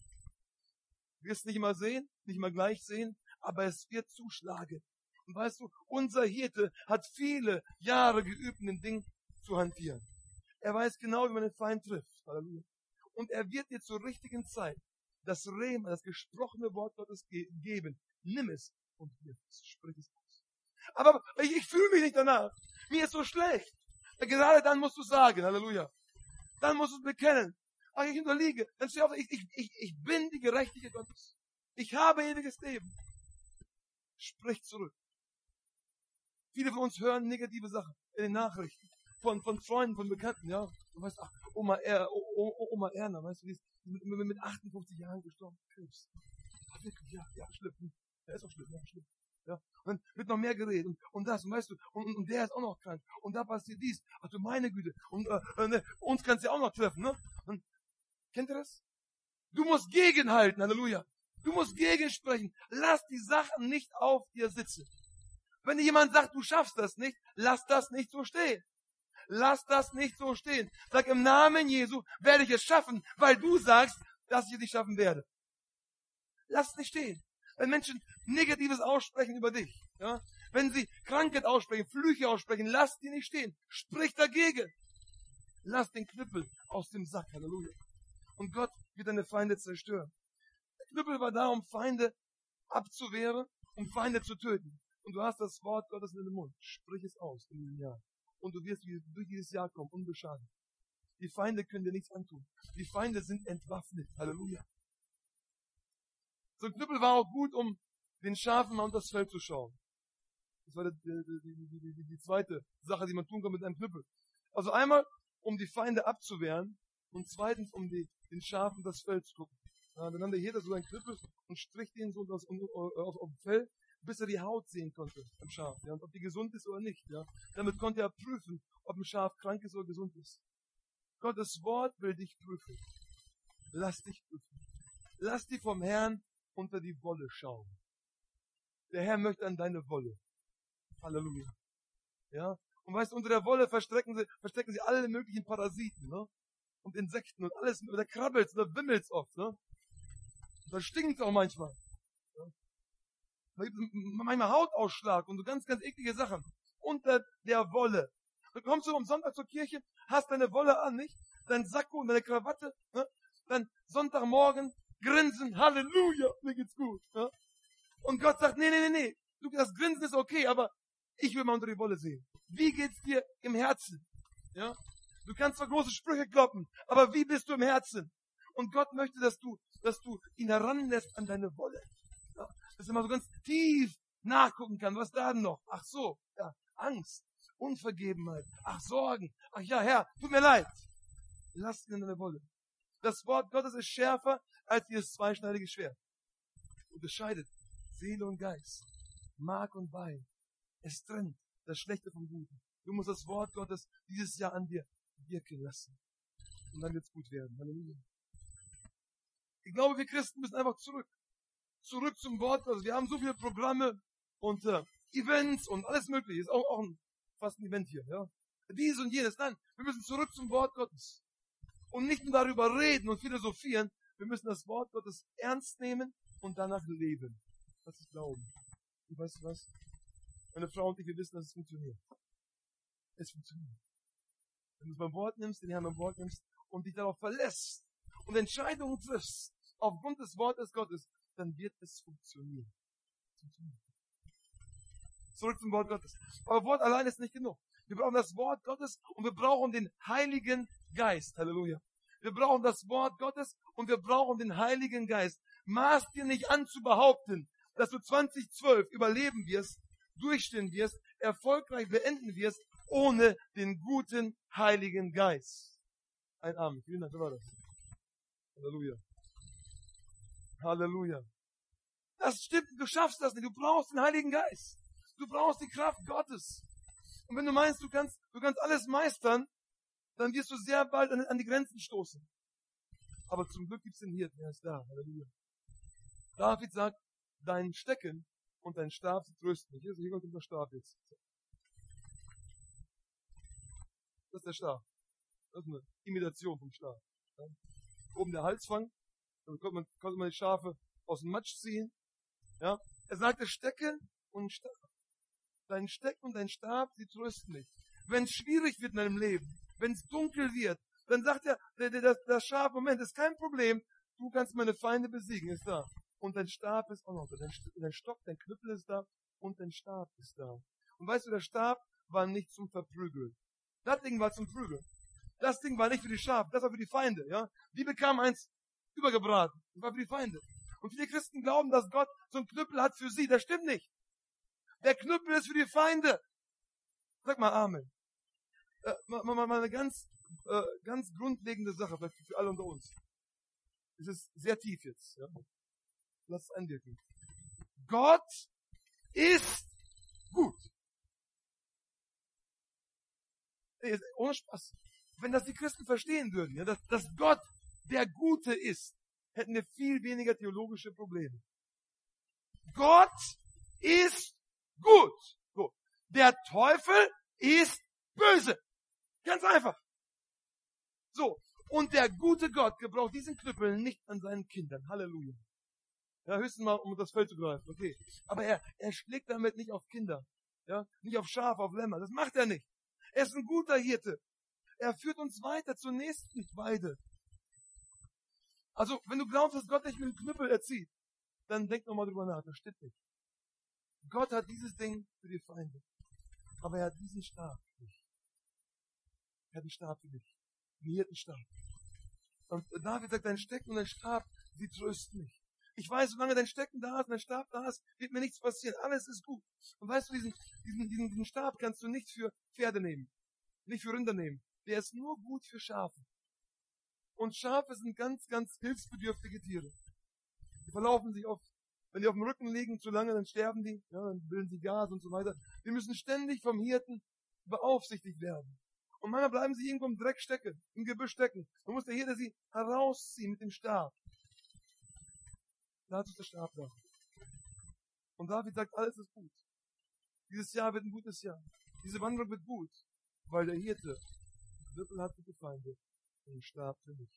Du wirst nicht immer sehen, nicht immer gleich sehen, aber es wird zuschlagen. Und weißt du, unser Hirte hat viele Jahre geübt, in dem Ding zu hantieren. Er weiß genau, wie man den Feind trifft. Halleluja. Und er wird dir zur richtigen Zeit das Rema, das gesprochene Wort Gottes ge- geben. Nimm es und wirf es, sprich es aus. Aber ich, ich fühle mich nicht danach. Mir ist so schlecht. Gerade dann musst du sagen, Halleluja. Dann musst du es bekennen. Ach, ich unterliege. Dann steh auf, ich, ich, ich, ich bin die Gerechtigkeit Gottes. Ich habe ewiges Leben. Sprich zurück. Viele von uns hören negative Sachen in den Nachrichten. Von, von Freunden, von Bekannten, ja. Du weißt, ach, Oma, er, Oma Erna, weißt du, die ist mit, mit achtundfünfzig Jahren gestorben. Krebs. Ach, wirklich, ja, ja, schlimm. Der ist auch schlimm, ja, schlimm. Ja, und dann wird noch mehr geredet und, und das, und weißt du, und, und der ist auch noch krank und da passiert dies, ach du meine Güte, und äh, ne, uns kannst du ja auch noch treffen, ne? Und, kennt ihr das? Du musst gegenhalten, Halleluja. Du musst gegensprechen. Lass die Sachen nicht auf dir sitzen. Wenn dir jemand sagt, du schaffst das nicht, lass das nicht so stehen. Lass das nicht so stehen. Sag, im Namen Jesu werde ich es schaffen, weil du sagst, dass ich es nicht schaffen werde. Lass es nicht stehen. Wenn Menschen Negatives aussprechen über dich, ja, wenn sie Krankheit aussprechen, Flüche aussprechen, lass die nicht stehen. Sprich dagegen. Lass den Knüppel aus dem Sack. Halleluja. Und Gott wird deine Feinde zerstören. Der Knüppel war da, um Feinde abzuwehren, um Feinde zu töten. Und du hast das Wort Gottes in den Mund. Sprich es aus in diesem Jahr. Und du wirst durch dieses Jahr kommen, unbeschadet. Die Feinde können dir nichts antun. Die Feinde sind entwaffnet. Halleluja. So ein Knüppel war auch gut, um den Schafen mal unter das Fell zu schauen. Das war die, die, die, die, die, die zweite Sache, die man tun kann mit einem Knüppel. Also einmal, um die Feinde abzuwehren und zweitens, um die, den Schafen das Fell zu gucken. Ja, dann nahm der Hirte so einen Knüppel und strich den so auf, auf, auf dem Fell, bis er die Haut sehen konnte am Schaf. Ja, und ob die gesund ist oder nicht. Ja. Damit konnte er prüfen, ob ein Schaf krank ist oder gesund ist. Gottes Wort will dich prüfen. Lass dich prüfen. Lass dich vom Herrn unter die Wolle schauen. Der Herr möchte an deine Wolle. Halleluja. Ja. Und weißt du, unter der Wolle verstecken sie, verstecken sie alle möglichen Parasiten, ne? Und Insekten und alles. Da krabbelt's, da wimmelt's oft, ne? Da stinkt's auch manchmal. Ja. Da gibt's manchmal Hautausschlag und so ganz, ganz eklige Sachen. Unter der Wolle. Dann kommst du am Sonntag zur Kirche, hast deine Wolle an, nicht? Dein Sakko und deine Krawatte, ne? Dann Sonntagmorgen, grinsen, Halleluja, mir geht's gut. Ja? Und Gott sagt, nee, nee, nee, nee, du, das Grinsen ist okay, aber ich will mal unter die Wolle sehen. Wie geht's dir im Herzen? Ja? Du kannst zwar große Sprüche kloppen, aber wie bist du im Herzen? Und Gott möchte, dass du, dass du ihn heranlässt an deine Wolle. Ja? Dass er mal so ganz tief nachgucken kann. Was da denn noch? Ach so, ja, Angst, Unvergebenheit, ach Sorgen, ach ja, Herr, tut mir leid. Lass ihn in deine Wolle. Das Wort Gottes ist schärfer als dieses zweischneidige Schwert. Unterscheidet Seele und Geist, Mark und Bein. Es trennt das Schlechte vom Guten. Du musst das Wort Gottes dieses Jahr an dir wirken lassen. Und dann wird's gut werden. Halleluja. Ich glaube, wir Christen müssen einfach zurück zurück zum Wort Gottes. Wir haben so viele Programme und äh, Events und alles Mögliche. Ist auch, auch ein, fast ein Event hier. Ja? Dies und jenes. Nein, wir müssen zurück zum Wort Gottes. Und nicht nur darüber reden und philosophieren. Wir müssen das Wort Gottes ernst nehmen und danach leben. Das ist Glauben. Und weißt du was? Meine Frau und ich, wir wissen, dass es funktioniert. Es funktioniert. Wenn du es beim Wort nimmst, den Herrn beim Wort nimmst und dich darauf verlässt und Entscheidungen triffst aufgrund des Wortes Gottes, dann wird es funktionieren. funktionieren. Zurück zum Wort Gottes. Aber Wort allein ist nicht genug. Wir brauchen das Wort Gottes und wir brauchen den Heiligen Geist. Halleluja. Wir brauchen das Wort Gottes und wir brauchen den Heiligen Geist. Maß dir nicht an zu behaupten, dass du zwanzig zwölf überleben wirst, durchstehen wirst, erfolgreich beenden wirst, ohne den guten Heiligen Geist. Ein Amen. Vielen Dank. Wer war das? Halleluja. Halleluja. Das stimmt, du schaffst das nicht. Du brauchst den Heiligen Geist. Du brauchst die Kraft Gottes. Und wenn du meinst, du kannst, du kannst alles meistern, dann wirst du sehr bald an, an die Grenzen stoßen. Aber zum Glück gibt es den Hirten, er ist da. Halleluja. David sagt, dein Stecken und dein Stab, sie trösten mich. Hier, hier kommt der Stab jetzt. Das ist der Stab. Das ist eine Imitation vom Stab. Ja. Oben der Halsfang, dann konnte man, konnte man die Schafe aus dem Matsch ziehen. Ja. Er sagte Stecken und Stab. Dein Stecken und dein Stab, sie trösten dich. Wenn es schwierig wird in deinem Leben, wenn es dunkel wird, dann sagt er, der, der, der, der Schaf, Moment, ist kein Problem, du kannst meine Feinde besiegen, ist da. Und dein Stab ist auch noch da. Dein, dein Stock, dein Knüppel ist da und dein Stab ist da. Und weißt du, der Stab war nicht zum Verprügeln. Das Ding war zum Prügeln. Das Ding war nicht für die Schafe, das war für die Feinde, ja. Die bekamen eins übergebraten. Das war für die Feinde. Und viele Christen glauben, dass Gott so einen Knüppel hat für sie. Das stimmt nicht. Der Knüppel ist für die Feinde. Sag mal Amen. Äh, mal, mal, mal eine ganz, äh, ganz grundlegende Sache, vielleicht für alle unter uns. Es ist sehr tief jetzt, ja. Lass es einwirken. Gott ist gut. Nee, ohne Spaß. Wenn das die Christen verstehen würden, ja, dass, dass Gott der Gute ist, hätten wir viel weniger theologische Probleme. Gott ist gut. So. Der Teufel ist böse. Ganz einfach. So. Und der gute Gott gebraucht diesen Knüppel nicht an seinen Kindern. Halleluja. Ja, höchstens mal, um das Feld zu greifen. Okay. Aber er, er schlägt damit nicht auf Kinder. Ja, nicht auf Schafe, auf Lämmer. Das macht er nicht. Er ist ein guter Hirte. Er führt uns weiter zur nächsten Weide. Also, wenn du glaubst, dass Gott dich mit dem Knüppel erzieht, dann denk nochmal drüber nach. Das stimmt nicht. Gott hat dieses Ding für die Feinde. Aber er hat diesen Stab für dich. Er hat einen Stab für dich. Einen Hirtenstab. Und David sagt, dein Stecken und dein Stab, sie trösten mich. Ich weiß, solange dein Stecken da ist und dein Stab da ist, wird mir nichts passieren. Alles ist gut. Und weißt du, diesen, diesen, diesen, diesen Stab kannst du nicht für Pferde nehmen. Nicht für Rinder nehmen. Der ist nur gut für Schafe. Und Schafe sind ganz, ganz hilfsbedürftige Tiere. Die verlaufen sich oft. Wenn die auf dem Rücken liegen zu lange, dann sterben die. Ja, dann bilden sie Gas und so weiter. Die müssen ständig vom Hirten beaufsichtigt werden. Und manchmal bleiben sie irgendwo im Dreck stecken, im Gebüsch stecken. Dann muss der Hirte sie herausziehen mit dem Stab. Dazu ist der Stab da. Und David sagt, alles ist gut. Dieses Jahr wird ein gutes Jahr. Diese Wanderung wird gut. Weil der Hirte Knüppel hat für die Feinde und den Stab für mich.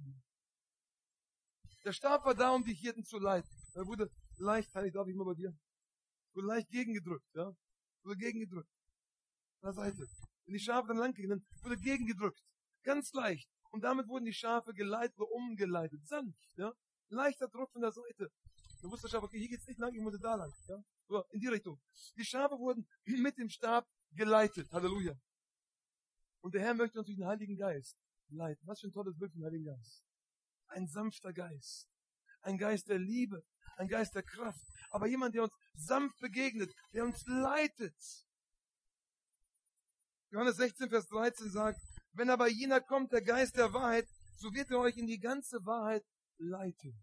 Der Stab war da, um die Hirten zu leiten. Er wurde leicht, kann ich, darf ich mal bei dir? Wurde leicht gegengedrückt, ja? Wurde gegengedrückt. An der Seite. Wenn die Schafe dann lang gingen, dann wurde gegengedrückt. Ganz leicht. Und damit wurden die Schafe geleitet oder umgeleitet. Sanft, ja? Leichter Druck von der Seite. Dann wusste der Schaf, okay, hier geht's nicht lang, ich muss da lang, ja? So, in die Richtung. Die Schafe wurden mit dem Stab geleitet. Halleluja. Und der Herr möchte uns durch den Heiligen Geist leiten. Was für ein tolles Bild vom Heiligen Geist. Ein sanfter Geist. Ein Geist der Liebe. Ein Geist der Kraft. Aber jemand, der uns sanft begegnet, der uns leitet. Johannes sechzehn, Vers dreizehn sagt, wenn aber jener kommt, der Geist der Wahrheit, so wird er euch in die ganze Wahrheit leiten.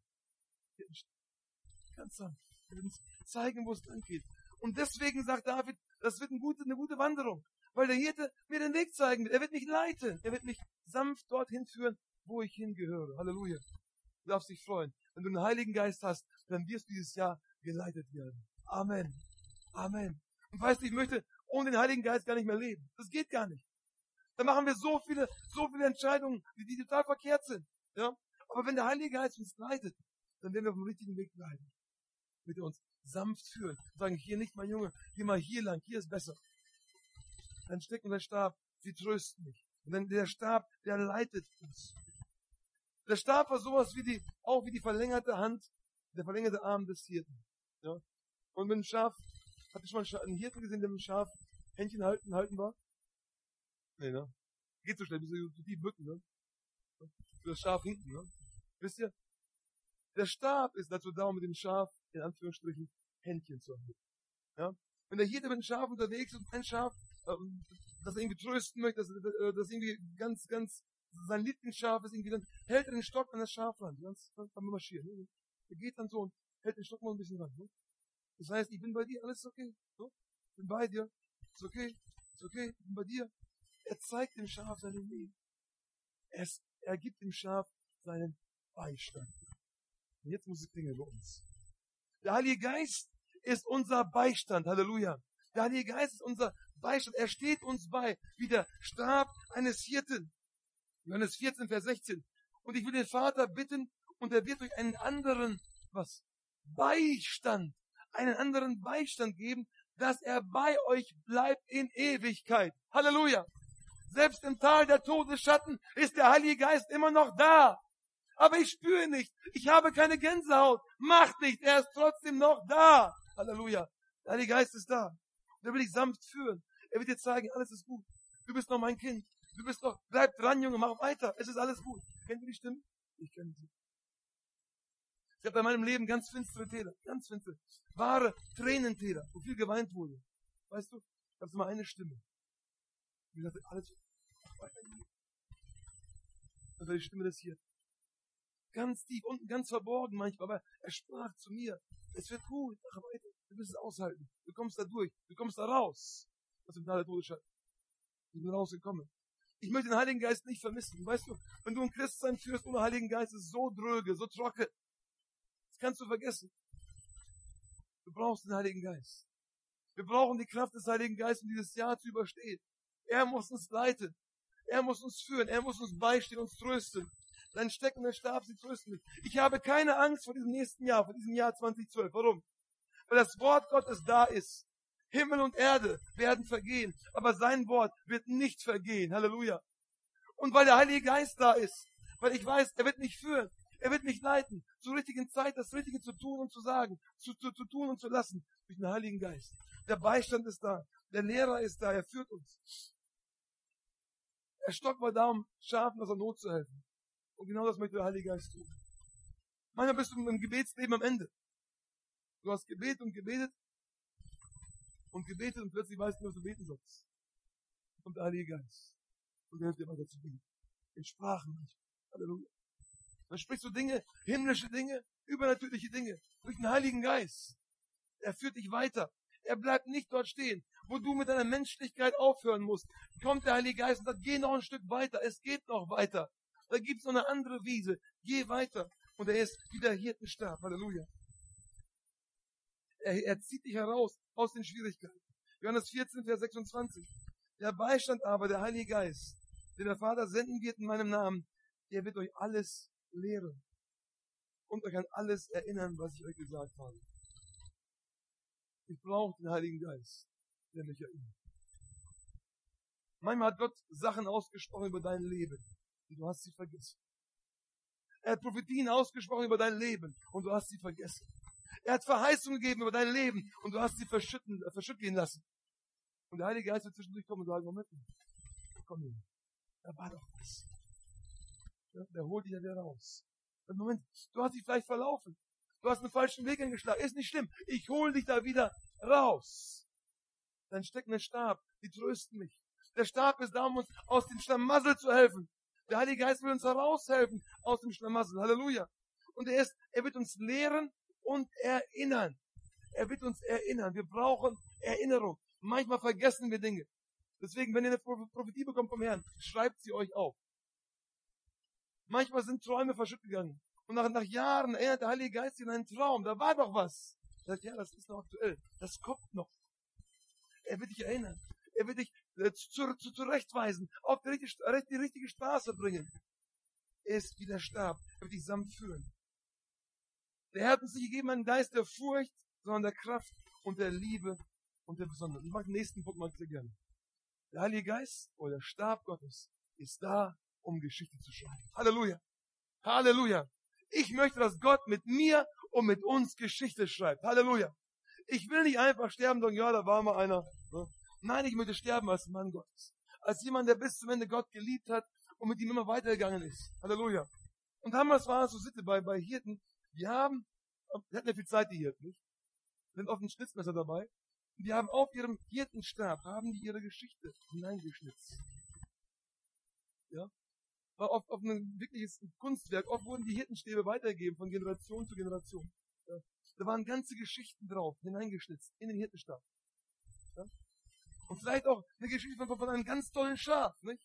Ganz sanft. Er wird uns zeigen, wo es lang geht. Und deswegen sagt David, das wird eine gute, eine gute Wanderung. Weil der Hirte mir den Weg zeigen wird. Er wird mich leiten. Er wird mich sanft dorthin führen, wo ich hingehöre. Halleluja. Du darfst dich freuen. wenn du den Heiligen Geist hast, dann wirst du dieses Jahr geleitet werden. Amen. Amen. Und weißt du, ich möchte ohne den Heiligen Geist gar nicht mehr leben. Das geht gar nicht. Da machen wir so viele, so viele Entscheidungen, die, die total verkehrt sind. Ja? Aber wenn der Heilige Geist uns leitet, dann werden wir auf dem richtigen Weg bleiben. Wird er uns sanft führen. Sagen, hier nicht, mein Junge, geh mal hier lang, hier ist besser. Dann stecken der Stab, sie trösten mich. Und dann der Stab, der leitet uns. Der Stab war sowas wie die, auch wie die verlängerte Hand, der verlängerte Arm des Hirten. Ja? Und mit dem Schaf, habt ihr schon mal einen Hirten gesehen, der mit dem Schaf Händchen halten, halten war? Nee, ne? Geht so schnell, bis so tief bücken, ne? Für das Schaf hinten, ne? Wisst ihr? Der Stab ist dazu da, um mit dem Schaf, in Anführungsstrichen, Händchen zu halten. Ja? Wenn der Hirte mit dem Schaf unterwegs ist und ein Schaf, ähm, das er irgendwie trösten möchte, dass er das irgendwie ganz, ganz, sein Lieblingsschaf ist irgendwie, dann hält er den Stock an das Schaf ran, ganz, ganz beim Marschieren. Ne? Er geht dann so und hält den Stock mal ein bisschen ran. Ne? Das heißt, ich bin bei dir, alles ist okay. Ne? Ich bin bei dir, ist okay, ist okay, ich bin bei dir. Er zeigt dem Schaf seinen Weg. Er, er gibt dem Schaf seinen Beistand. Und jetzt muss es klingeln bei uns. Der Heilige Geist ist unser Beistand. Halleluja. Der Heilige Geist ist unser Beistand. Er steht uns bei, wie der Stab eines Hirten. Johannes vierzehn, Vers sechzehn. Und ich will den Vater bitten, und er wird euch einen anderen, was? Beistand. Einen anderen Beistand geben, dass er bei euch bleibt in Ewigkeit. Halleluja. Selbst im Tal der Todesschatten ist der Heilige Geist immer noch da. Aber ich spüre nicht. Ich habe keine Gänsehaut. Macht nicht. Er ist trotzdem noch da. Halleluja. Der Heilige Geist ist da. Der will dich sanft führen. Er wird dir zeigen, alles ist gut. Du bist noch mein Kind. Du bist noch, bleib dran, Junge, mach weiter. Es ist alles gut. Kennt ihr die Stimme? Ich kenne sie. Ich habe in meinem Leben ganz finstere Täler. Ganz finstere. Wahre Tränentäler, wo viel geweint wurde. Weißt du? Ich habe immer eine Stimme. Ich sagte, alles weiter. Das war die Stimme des Hirten. Ganz tief, unten ganz verborgen manchmal, aber er sprach zu mir, es wird gut, mach weiter, du wirst es aushalten, du kommst da durch, du kommst da raus, aus dem Tal der Todesschat. Ich bin rausgekommen. Ich möchte den Heiligen Geist nicht vermissen. Weißt du, wenn du ein Christsein führst ohne Heiligen Geist, ist es so dröge, so trocken. Das kannst du vergessen. Du brauchst den Heiligen Geist. Wir brauchen die Kraft des Heiligen Geistes, um dieses Jahr zu überstehen. Er muss uns leiten. Er muss uns führen. Er muss uns beistehen, uns trösten. Dein steckender Stab, sie trösten mich. Ich habe keine Angst vor diesem nächsten Jahr, vor diesem Jahr zwanzig zwölf. Warum? Weil das Wort Gottes da ist. Himmel und Erde werden vergehen, aber sein Wort wird nicht vergehen. Halleluja. Und weil der Heilige Geist da ist, weil ich weiß, er wird mich führen, er wird mich leiten, zur richtigen Zeit das Richtige zu tun und zu sagen, zu, zu, zu tun und zu lassen, durch den Heiligen Geist. Der Beistand ist da, der Lehrer ist da, er führt uns. Der Stock war da, um Schafen aus der Not zu helfen. Und genau das möchte der Heilige Geist tun. Manchmal bist du im Gebetsleben am Ende. Du hast gebetet und gebetet und gebetet und plötzlich weißt du, was du beten sollst. Dann kommt der Heilige Geist und hilft dir weiter zu beten. In Sprachen manchmal. Halleluja. Dann sprichst du Dinge, himmlische Dinge, übernatürliche Dinge, durch den Heiligen Geist. Er führt dich weiter. Er bleibt nicht dort stehen, wo du mit deiner Menschlichkeit aufhören musst. Kommt der Heilige Geist und sagt, geh noch ein Stück weiter. Es geht noch weiter. Da gibt's noch eine andere Wiese. Geh weiter. Und er ist wie der Hirtenstab. Halleluja. Er, er zieht dich heraus aus den Schwierigkeiten. Johannes vierzehn, Vers sechsundzwanzig. Der Beistand aber, der Heilige Geist, den der Vater senden wird in meinem Namen, der wird euch alles lehren und euch an alles erinnern, was ich euch gesagt habe. Ich brauche den Heiligen Geist, der mich erinnert. Manchmal hat Gott Sachen ausgesprochen über dein Leben und du hast sie vergessen. Er hat Prophetien ausgesprochen über dein Leben und du hast sie vergessen. Er hat Verheißungen gegeben über dein Leben und du hast sie verschütten, äh, verschütt gehen lassen. Und der Heilige Geist wird zwischendurch kommen und sagen, Moment, komm hin. Da war doch was. Ja, der holt dich ja wieder raus. Und Moment, du hast dich vielleicht verlaufen. Du hast einen falschen Weg eingeschlagen. Ist nicht schlimm. Ich hole dich da wieder raus. Dann steckt ein Stab. Die trösten mich. Der Stab ist da, um uns aus dem Schlamassel zu helfen. Der Heilige Geist will uns heraushelfen aus dem Schlamassel. Halleluja. Und er ist, er wird uns lehren und erinnern. Er wird uns erinnern. Wir brauchen Erinnerung. Manchmal vergessen wir Dinge. Deswegen, wenn ihr eine Prophetie bekommt vom Herrn, schreibt sie euch auf. Manchmal sind Träume verschütt gegangen. Und nach, nach Jahren erinnert der Heilige Geist sich an einen Traum. Da war doch was. Er sagt, ja, das ist noch aktuell. Das kommt noch. Er wird dich erinnern. Er wird dich äh, zu, zu, zurechtweisen, auf die richtige, die richtige Straße bringen. Er ist wie der Stab. Er wird dich sanft führen. Der Herr hat uns nicht gegeben einen Geist der Furcht, sondern der Kraft und der Liebe und der Besonderheit. Ich mag den nächsten Punkt mal sehr gerne. Der Heilige Geist oder der Stab Gottes ist da, um Geschichte zu schreiben. Halleluja. Halleluja. Ich möchte, dass Gott mit mir und mit uns Geschichte schreibt. Halleluja. Ich will nicht einfach sterben und sagen, ja, da war mal einer. Nein, ich möchte sterben als Mann Gottes. Als jemand, der bis zum Ende Gott geliebt hat und mit ihm immer weitergegangen ist. Halleluja. Und damals war es so Sitte bei, bei Hirten. Die haben, die hatten ja viel Zeit, die Hirten, nicht? Sind oft ein Schnitzmesser dabei. Und die haben auf ihrem Hirtenstab, haben die ihre Geschichte hineingeschnitzt. Ja? War oft auf ein wirkliches Kunstwerk. Oft wurden die Hirtenstäbe weitergegeben von Generation zu Generation. Ja? Da waren ganze Geschichten drauf, hineingeschnitzt, in den Hirtenstab. Ja? Und vielleicht auch eine Geschichte von, von einem ganz tollen Schaf, nicht?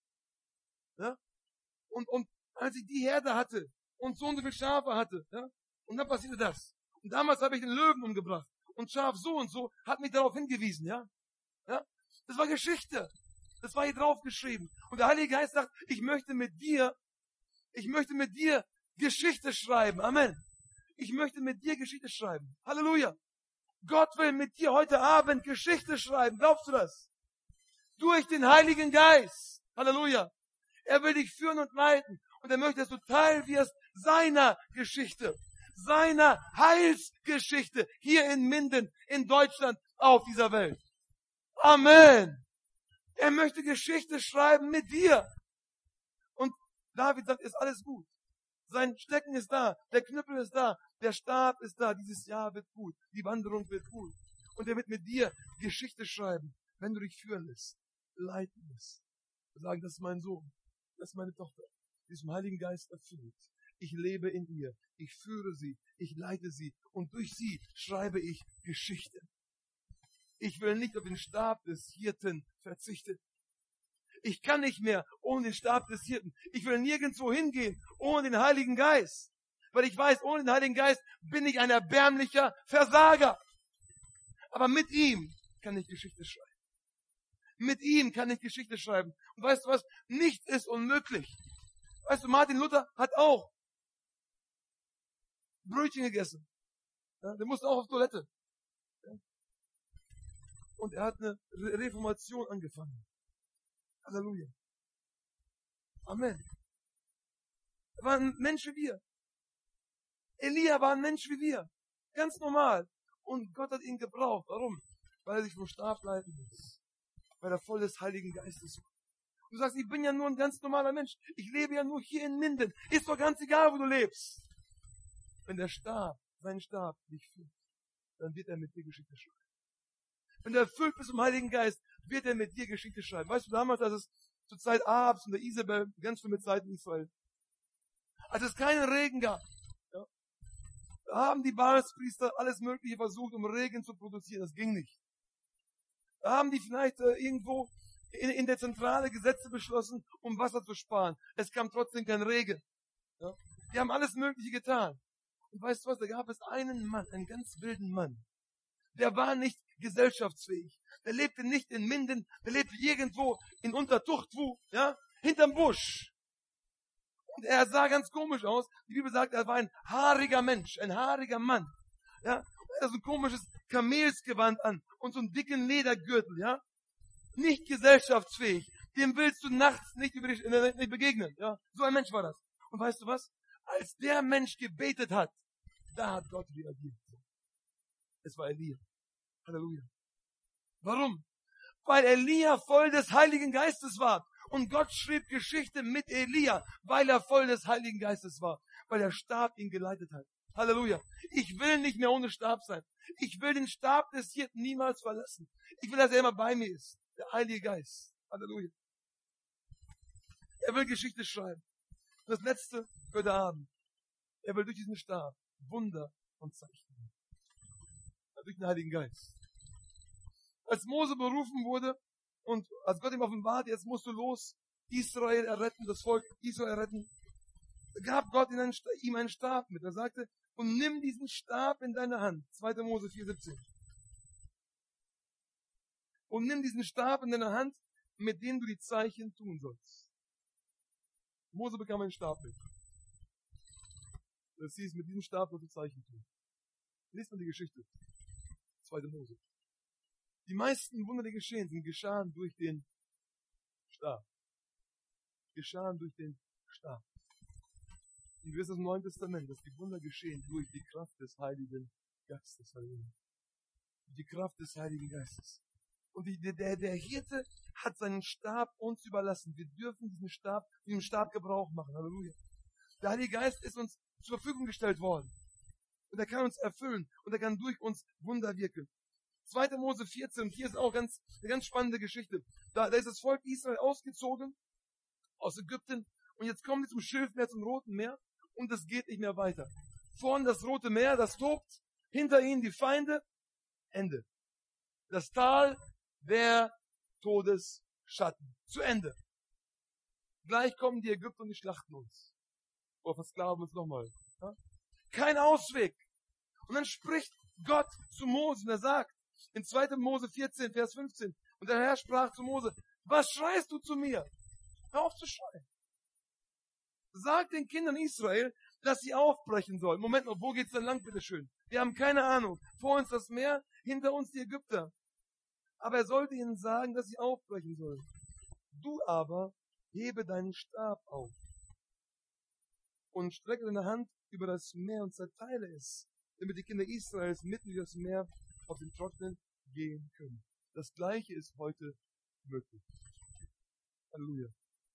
Ja? Und, und als ich die Herde hatte und so und so viele Schafe hatte, ja? Und dann passierte das. Und damals habe ich den Löwen umgebracht. Und Schaf so und so hat mich darauf hingewiesen, ja? Ja? Das war Geschichte. Das war hier drauf geschrieben. Und der Heilige Geist sagt, ich möchte mit dir, ich möchte mit dir Geschichte schreiben. Amen. Ich möchte mit dir Geschichte schreiben. Halleluja. Gott will mit dir heute Abend Geschichte schreiben. Glaubst du das? Durch den Heiligen Geist. Halleluja. Er will dich führen und leiten. Und er möchte, dass du Teil wirst seiner Geschichte. Seiner Heilsgeschichte. Hier in Minden, in Deutschland, auf dieser Welt. Amen. Er möchte Geschichte schreiben mit dir. Und David sagt, ist alles gut. Sein Stecken ist da, der Knüppel ist da, der Stab ist da. Dieses Jahr wird gut, die Wanderung wird gut. Und er wird mit dir Geschichte schreiben, wenn du dich führen lässt, leiten lässt. Sagen, das ist mein Sohn, das ist meine Tochter, die ist im Heiligen Geist erfüllt. Ich lebe in ihr, ich führe sie, ich leite sie und durch sie schreibe ich Geschichte. Ich will nicht auf den Stab des Hirten verzichten. Ich kann nicht mehr ohne den Stab des Hirten. Ich will nirgendwo hingehen ohne den Heiligen Geist. Weil ich weiß, ohne den Heiligen Geist bin ich ein erbärmlicher Versager. Aber mit ihm kann ich Geschichte schreiben. Mit ihm kann ich Geschichte schreiben. Und weißt du was? Nichts ist unmöglich. Weißt du, Martin Luther hat auch Brötchen gegessen. Ja, der musste auch auf Toilette. Ja. Und er hat eine Re- Reformation angefangen. Halleluja. Amen. Er war ein Mensch wie wir. Elia war ein Mensch wie wir. Ganz normal. Und Gott hat ihn gebraucht. Warum? Weil er sich vom Stab leiten muss. Weil er voll des Heiligen Geistes war. Du sagst, ich bin ja nur ein ganz normaler Mensch. Ich lebe ja nur hier in Minden. Ist doch ganz egal, wo du lebst. Wenn der Stab, sein Stab dich führt, dann wird er mit dir Geschichte schreiben. Wenn du erfüllt bist vom Heiligen Geist, wird er mit dir Geschichte schreiben. Weißt du, damals, als es zur Zeit Ahabs und der Isabel, ganz schlimme Zeit in Israel, als es keinen Regen gab, ja, da haben die Baalspriester alles Mögliche versucht, um Regen zu produzieren. Das ging nicht. Da haben die vielleicht äh, irgendwo in, in der Zentrale Gesetze beschlossen, um Wasser zu sparen. Es kam trotzdem kein Regen. Ja. Die haben alles Mögliche getan. Und weißt du was, da gab es einen Mann, einen ganz wilden Mann. Der war nicht gesellschaftsfähig. Der lebte nicht in Minden, der lebte irgendwo in Untertuchtwu, ja, hinterm Busch. Und er sah ganz komisch aus. Die Bibel sagt, er war ein haariger Mensch, ein haariger Mann. Ja, und er hat so ein komisches Kamelsgewand an und so einen dicken Ledergürtel, ja. Nicht gesellschaftsfähig. Dem willst du nachts nicht, über die, nicht begegnen, ja. So ein Mensch war das. Und weißt du was? Als der Mensch gebetet hat, da hat Gott reagiert. Es war Elia. Halleluja. Warum? Weil Elia voll des Heiligen Geistes war. Und Gott schrieb Geschichte mit Elia, weil er voll des Heiligen Geistes war. Weil der Stab ihn geleitet hat. Halleluja. Ich will nicht mehr ohne Stab sein. Ich will den Stab des Hirten niemals verlassen. Ich will, dass er immer bei mir ist. Der Heilige Geist. Halleluja. Er will Geschichte schreiben. Und das Letzte für den Abend. Er will durch diesen Stab Wunder und Zeichen. Durch den Heiligen Geist. Als Mose berufen wurde und als Gott ihm offenbart, jetzt musst du los, Israel erretten, das Volk Israel erretten, gab Gott in einen, ihm einen Stab mit. Er sagte, und nimm diesen Stab in deine Hand. zweiter Mose vier siebzehn. Und nimm diesen Stab in deine Hand, mit dem du die Zeichen tun sollst. Mose bekam einen Stab mit. Das hieß, mit diesem Stab sollst du Zeichen tun. Lest mal die Geschichte. zweiter Mose. Die meisten Wunder, die geschehen sind, geschahen durch den Stab. Geschahen durch den Stab. Und wir wissen im Neuen Testament, dass die Wunder geschehen durch die Kraft des Heiligen Geistes. Die Kraft des Heiligen Geistes. Und die, der, der Hirte hat seinen Stab uns überlassen. Wir dürfen diesen Stab, diesen Stab Gebrauch machen. Halleluja. Der Heilige Geist ist uns zur Verfügung gestellt worden. Und er kann uns erfüllen. Und er kann durch uns Wunder wirken. zweiter Mose vierzehn. Und hier ist auch ganz, eine ganz spannende Geschichte. Da, da ist das Volk Israel ausgezogen aus Ägypten. Und jetzt kommen sie zum Schilfmeer, zum Roten Meer. Und es geht nicht mehr weiter. Vorne das Rote Meer, das tobt. Hinter ihnen die Feinde. Ende. Das Tal der Todesschatten. Zu Ende. Gleich kommen die Ägypter und die schlachten uns. Oder versklaven uns nochmal. Ja? Kein Ausweg. Und dann spricht Gott zu Mose und er sagt in zweiter Mose vierzehn, Vers fünfzehn, und der Herr sprach zu Mose, was schreist du zu mir? Hör auf zu schreien. Sag den Kindern Israel, dass sie aufbrechen sollen. Moment noch, wo geht's denn lang, bitteschön? Wir haben keine Ahnung. Vor uns das Meer, hinter uns die Ägypter. Aber er sollte ihnen sagen, dass sie aufbrechen sollen. Du aber hebe deinen Stab auf und strecke deine Hand über das Meer und zerteile es, damit die Kinder Israels mitten durch das Meer auf den Trocknen gehen können. Das Gleiche ist heute möglich. Halleluja.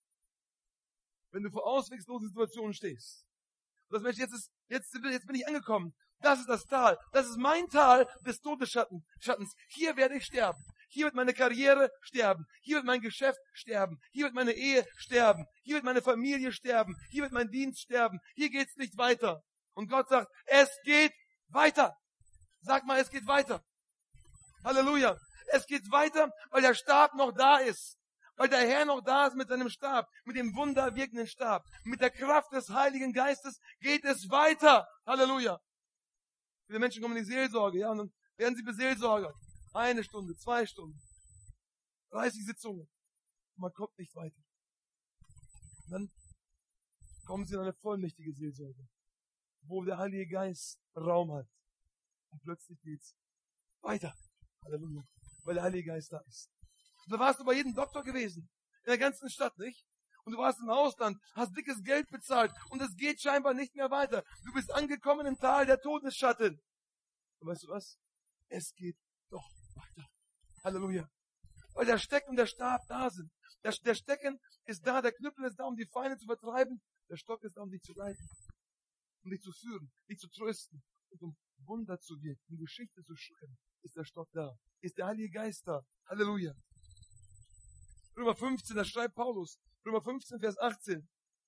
Wenn du vor ausweglosen Situationen stehst, und das Mensch, jetzt ist, jetzt, jetzt bin ich angekommen. Das ist das Tal. Das ist mein Tal des Todesschattens. Hier werde ich sterben. Hier wird meine Karriere sterben. Hier wird mein Geschäft sterben. Hier wird meine Ehe sterben. Hier wird meine Familie sterben. Hier wird mein Dienst sterben. Hier geht's nicht weiter. Und Gott sagt, es geht weiter. Sag mal, es geht weiter. Halleluja. Es geht weiter, weil der Stab noch da ist. Weil der Herr noch da ist mit seinem Stab, mit dem wunderwirkenden Stab. Mit der Kraft des Heiligen Geistes geht es weiter. Halleluja. Viele Menschen kommen in die Seelsorge, ja, und dann werden sie beseelsorgert. Eine Stunde, zwei Stunden, dreißig Sitzungen. Und man kommt nicht weiter. Und dann kommen sie in eine vollmächtige Seelsorge, wo der Heilige Geist Raum hat. Und plötzlich geht's weiter. Halleluja. Weil der Heilige Geist da ist. Und da warst du bei jedem Doktor gewesen. In der ganzen Stadt, nicht? Und du warst im Ausland, hast dickes Geld bezahlt. Und es geht scheinbar nicht mehr weiter. Du bist angekommen im Tal der Todesschatten. Und weißt du was? Es geht doch weiter. Halleluja. Weil der Stecken und der Stab da sind. Der, der Stecken ist da, der Knüppel ist da, um die Feinde zu vertreiben. Der Stock ist da, um dich zu leiten. Um dich zu führen, dich zu trösten. Und um Wunder zu wirken, um Geschichte zu schreiben. Ist der Stock da. Ist der Heilige Geist da. Halleluja. Römer fünfzehn, da schreibt Paulus. Römer fünfzehn, Vers achtzehn.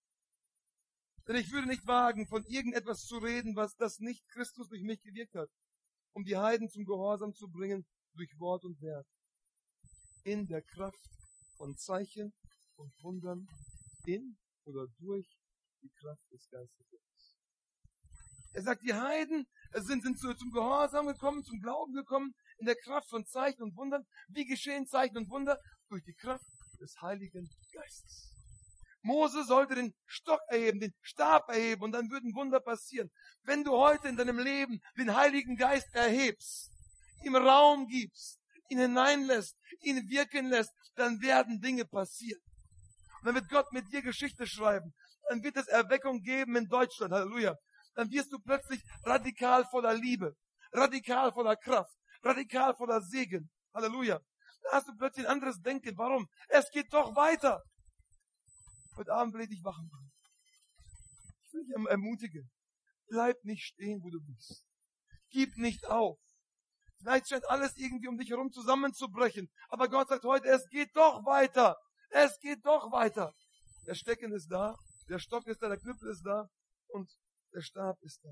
Denn ich würde nicht wagen, von irgendetwas zu reden, was das nicht Christus durch mich gewirkt hat, um die Heiden zum Gehorsam zu bringen durch Wort und Werk. In der Kraft von Zeichen und Wundern, in oder durch die Kraft des Geistes Gottes. Er sagt, die Heiden sind, sind zu, zum Gehorsam gekommen, zum Glauben gekommen, in der Kraft von Zeichen und Wundern. Wie geschehen Zeichen und Wunder? Durch die Kraft des Heiligen Geistes. Mose sollte den Stock erheben, den Stab erheben und dann würden Wunder passieren. Wenn du heute in deinem Leben den Heiligen Geist erhebst, ihm Raum gibst, ihn hineinlässt, ihn wirken lässt, dann werden Dinge passieren. Und dann wird Gott mit dir Geschichte schreiben. Dann wird es Erweckung geben in Deutschland. Halleluja. Dann wirst du plötzlich radikal voller Liebe, radikal voller Kraft, radikal voller Segen. Halleluja. Da hast du plötzlich ein anderes Denken. Warum? Es geht doch weiter. Heute Abend will ich dich wachen machen. Ich will dich ermutigen. Bleib nicht stehen, wo du bist. Gib nicht auf. Vielleicht scheint alles irgendwie um dich herum zusammenzubrechen. Aber Gott sagt heute, es geht doch weiter. Es geht doch weiter. Der Stecken ist da, der Stock ist da, der Knüppel ist da und der Stab ist da.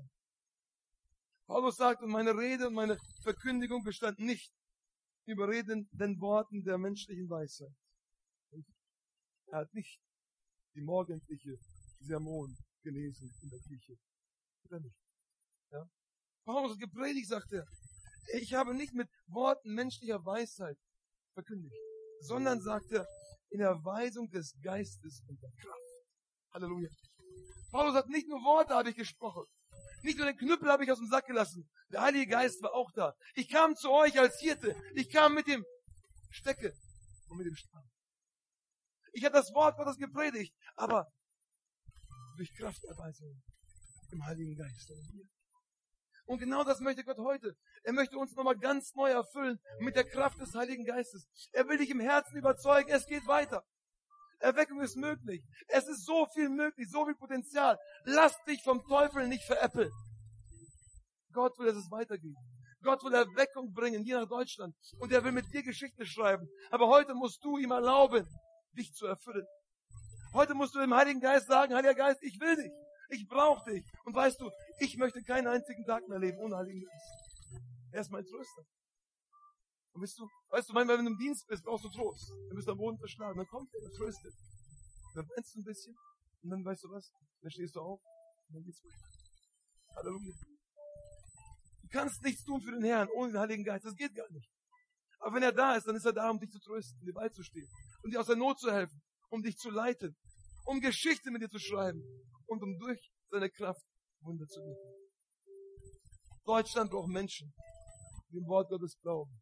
Paulus sagt, und meine Rede und meine Verkündigung bestand nicht in überredenden Worten der menschlichen Weisheit. Er hat nicht die morgendliche Sermon gelesen in der Kirche. Oder nicht? Ja? Paulus hat gepredigt, sagt er. Ich habe nicht mit Worten menschlicher Weisheit verkündigt, sondern, sagt er, in der Weisung des Geistes und der Kraft. Halleluja. Paulus hat nicht nur Worte habe ich gesprochen. Nicht nur den Knüppel habe ich aus dem Sack gelassen. Der Heilige Geist war auch da. Ich kam zu euch als Hirte. Ich kam mit dem Stecke und mit dem Stab. Ich habe das Wort Gottes gepredigt, aber durch Krafterweisung im Heiligen Geist. Und genau das möchte Gott heute. Er möchte uns nochmal ganz neu erfüllen mit der Kraft des Heiligen Geistes. Er will dich im Herzen überzeugen, es geht weiter. Erweckung ist möglich. Es ist so viel möglich, so viel Potenzial. Lass dich vom Teufel nicht veräppeln. Gott will, dass es weitergeht. Gott will Erweckung bringen, hier nach Deutschland. Und er will mit dir Geschichte schreiben. Aber heute musst du ihm erlauben, dich zu erfüllen. Heute musst du dem Heiligen Geist sagen, Heiliger Geist, ich will dich. Ich brauche dich. Und weißt du, ich möchte keinen einzigen Tag mehr leben ohne Heiligen Geist. Er ist mein Tröster. Und weißt du, weißt du, manchmal, wenn du im Dienst bist, brauchst du Trost. Dann bist du am Boden verschlagen. Dann kommt er, der tröstet. Dann weinst du ein bisschen. Und dann weißt du was? Dann stehst du auf. Und dann geht's weiter. Halleluja. Du kannst nichts tun für den Herrn ohne den Heiligen Geist. Das geht gar nicht. Aber wenn er da ist, dann ist er da, um dich zu trösten, dir beizustehen. Um dir aus der Not zu helfen. Um dich zu leiten. Um Geschichte mit dir zu schreiben. Und um durch seine Kraft Wunder zu wirken. Deutschland braucht Menschen, die dem Wort Gottes glauben.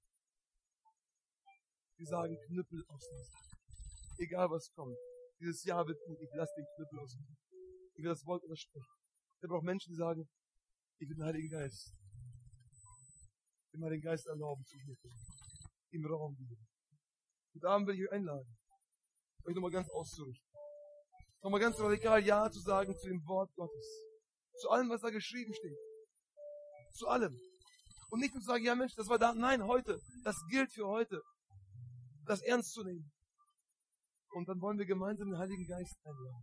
Die sagen, Knüppel aus dem Sack. Egal was kommt. Dieses Jahr wird gut, ich lasse den Knüppel aus dem Sack. Ich will das Wort untersprechen. Der braucht Menschen, die sagen, ich will den Heiligen Geist. Ich will mal den Geist erlauben zu wirken. Im Raum geben. Und Abend will ich euch einladen, euch nochmal ganz auszurichten. Nochmal ganz radikal Ja zu sagen zu dem Wort Gottes. Zu allem, was da geschrieben steht. Zu allem. Und nicht nur zu sagen, ja Mensch, das war da. Nein, heute. Das gilt für heute. Das ernst zu nehmen. Und dann wollen wir gemeinsam den Heiligen Geist einladen.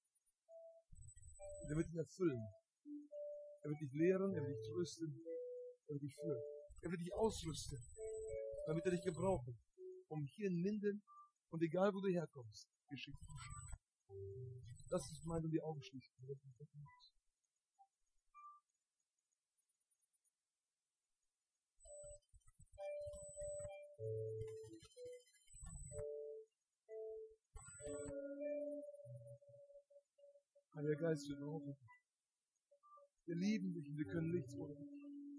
Er wird dich erfüllen. Er wird dich lehren, er wird dich trösten, er wird dich führen. Er wird dich ausrüsten, damit er dich gebrauchen, um hier in Minden und egal wo du herkommst, Geschichte zu schreiben. Das ist mein und die Augen schließen. Heiliger Geist, wir brauchen dich. Wir lieben dich und wir können nichts ohne dich.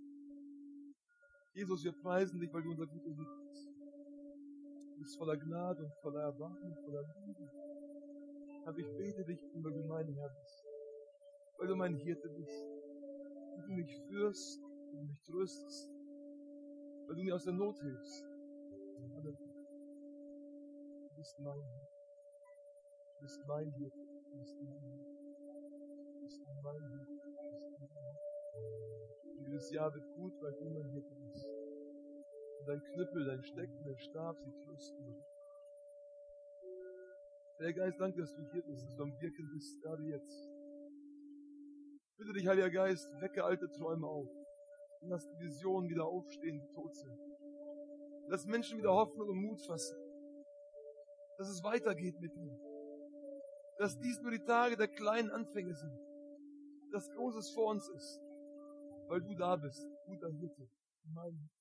Jesus, wir preisen dich, weil du unser guter Hirte bist. Du bist voller Gnade und voller Erbarmen, voller Liebe. Aber ich bete dich, weil du mein Herr bist. Weil du mein Hirte bist. Weil du mich führst, weil du mich tröstest. Weil du mir aus der Not hilfst. Du bist mein Herr. Du bist mein Hirte. Du bist mein Hirte. Du bist mein Hirte. Du bist mein Hirte. Und dieses Jahr wird gut, weil du mein Hirte bist. Und dein Knüppel, dein Stecken, dein Stab, sie trösten mich. Herr Geist, danke, dass du hier bist, dass du am Wirken bist, gerade jetzt. Bitte dich, Heiliger Geist, wecke alte Träume auf. Und lass die Visionen wieder aufstehen, die tot sind. Lass Menschen wieder Hoffnung und Mut fassen. Dass es weitergeht mit dir. Dass dies nur die Tage der kleinen Anfänge sind. Dass Großes vor uns ist. Weil du da bist, guter Hirte. Mein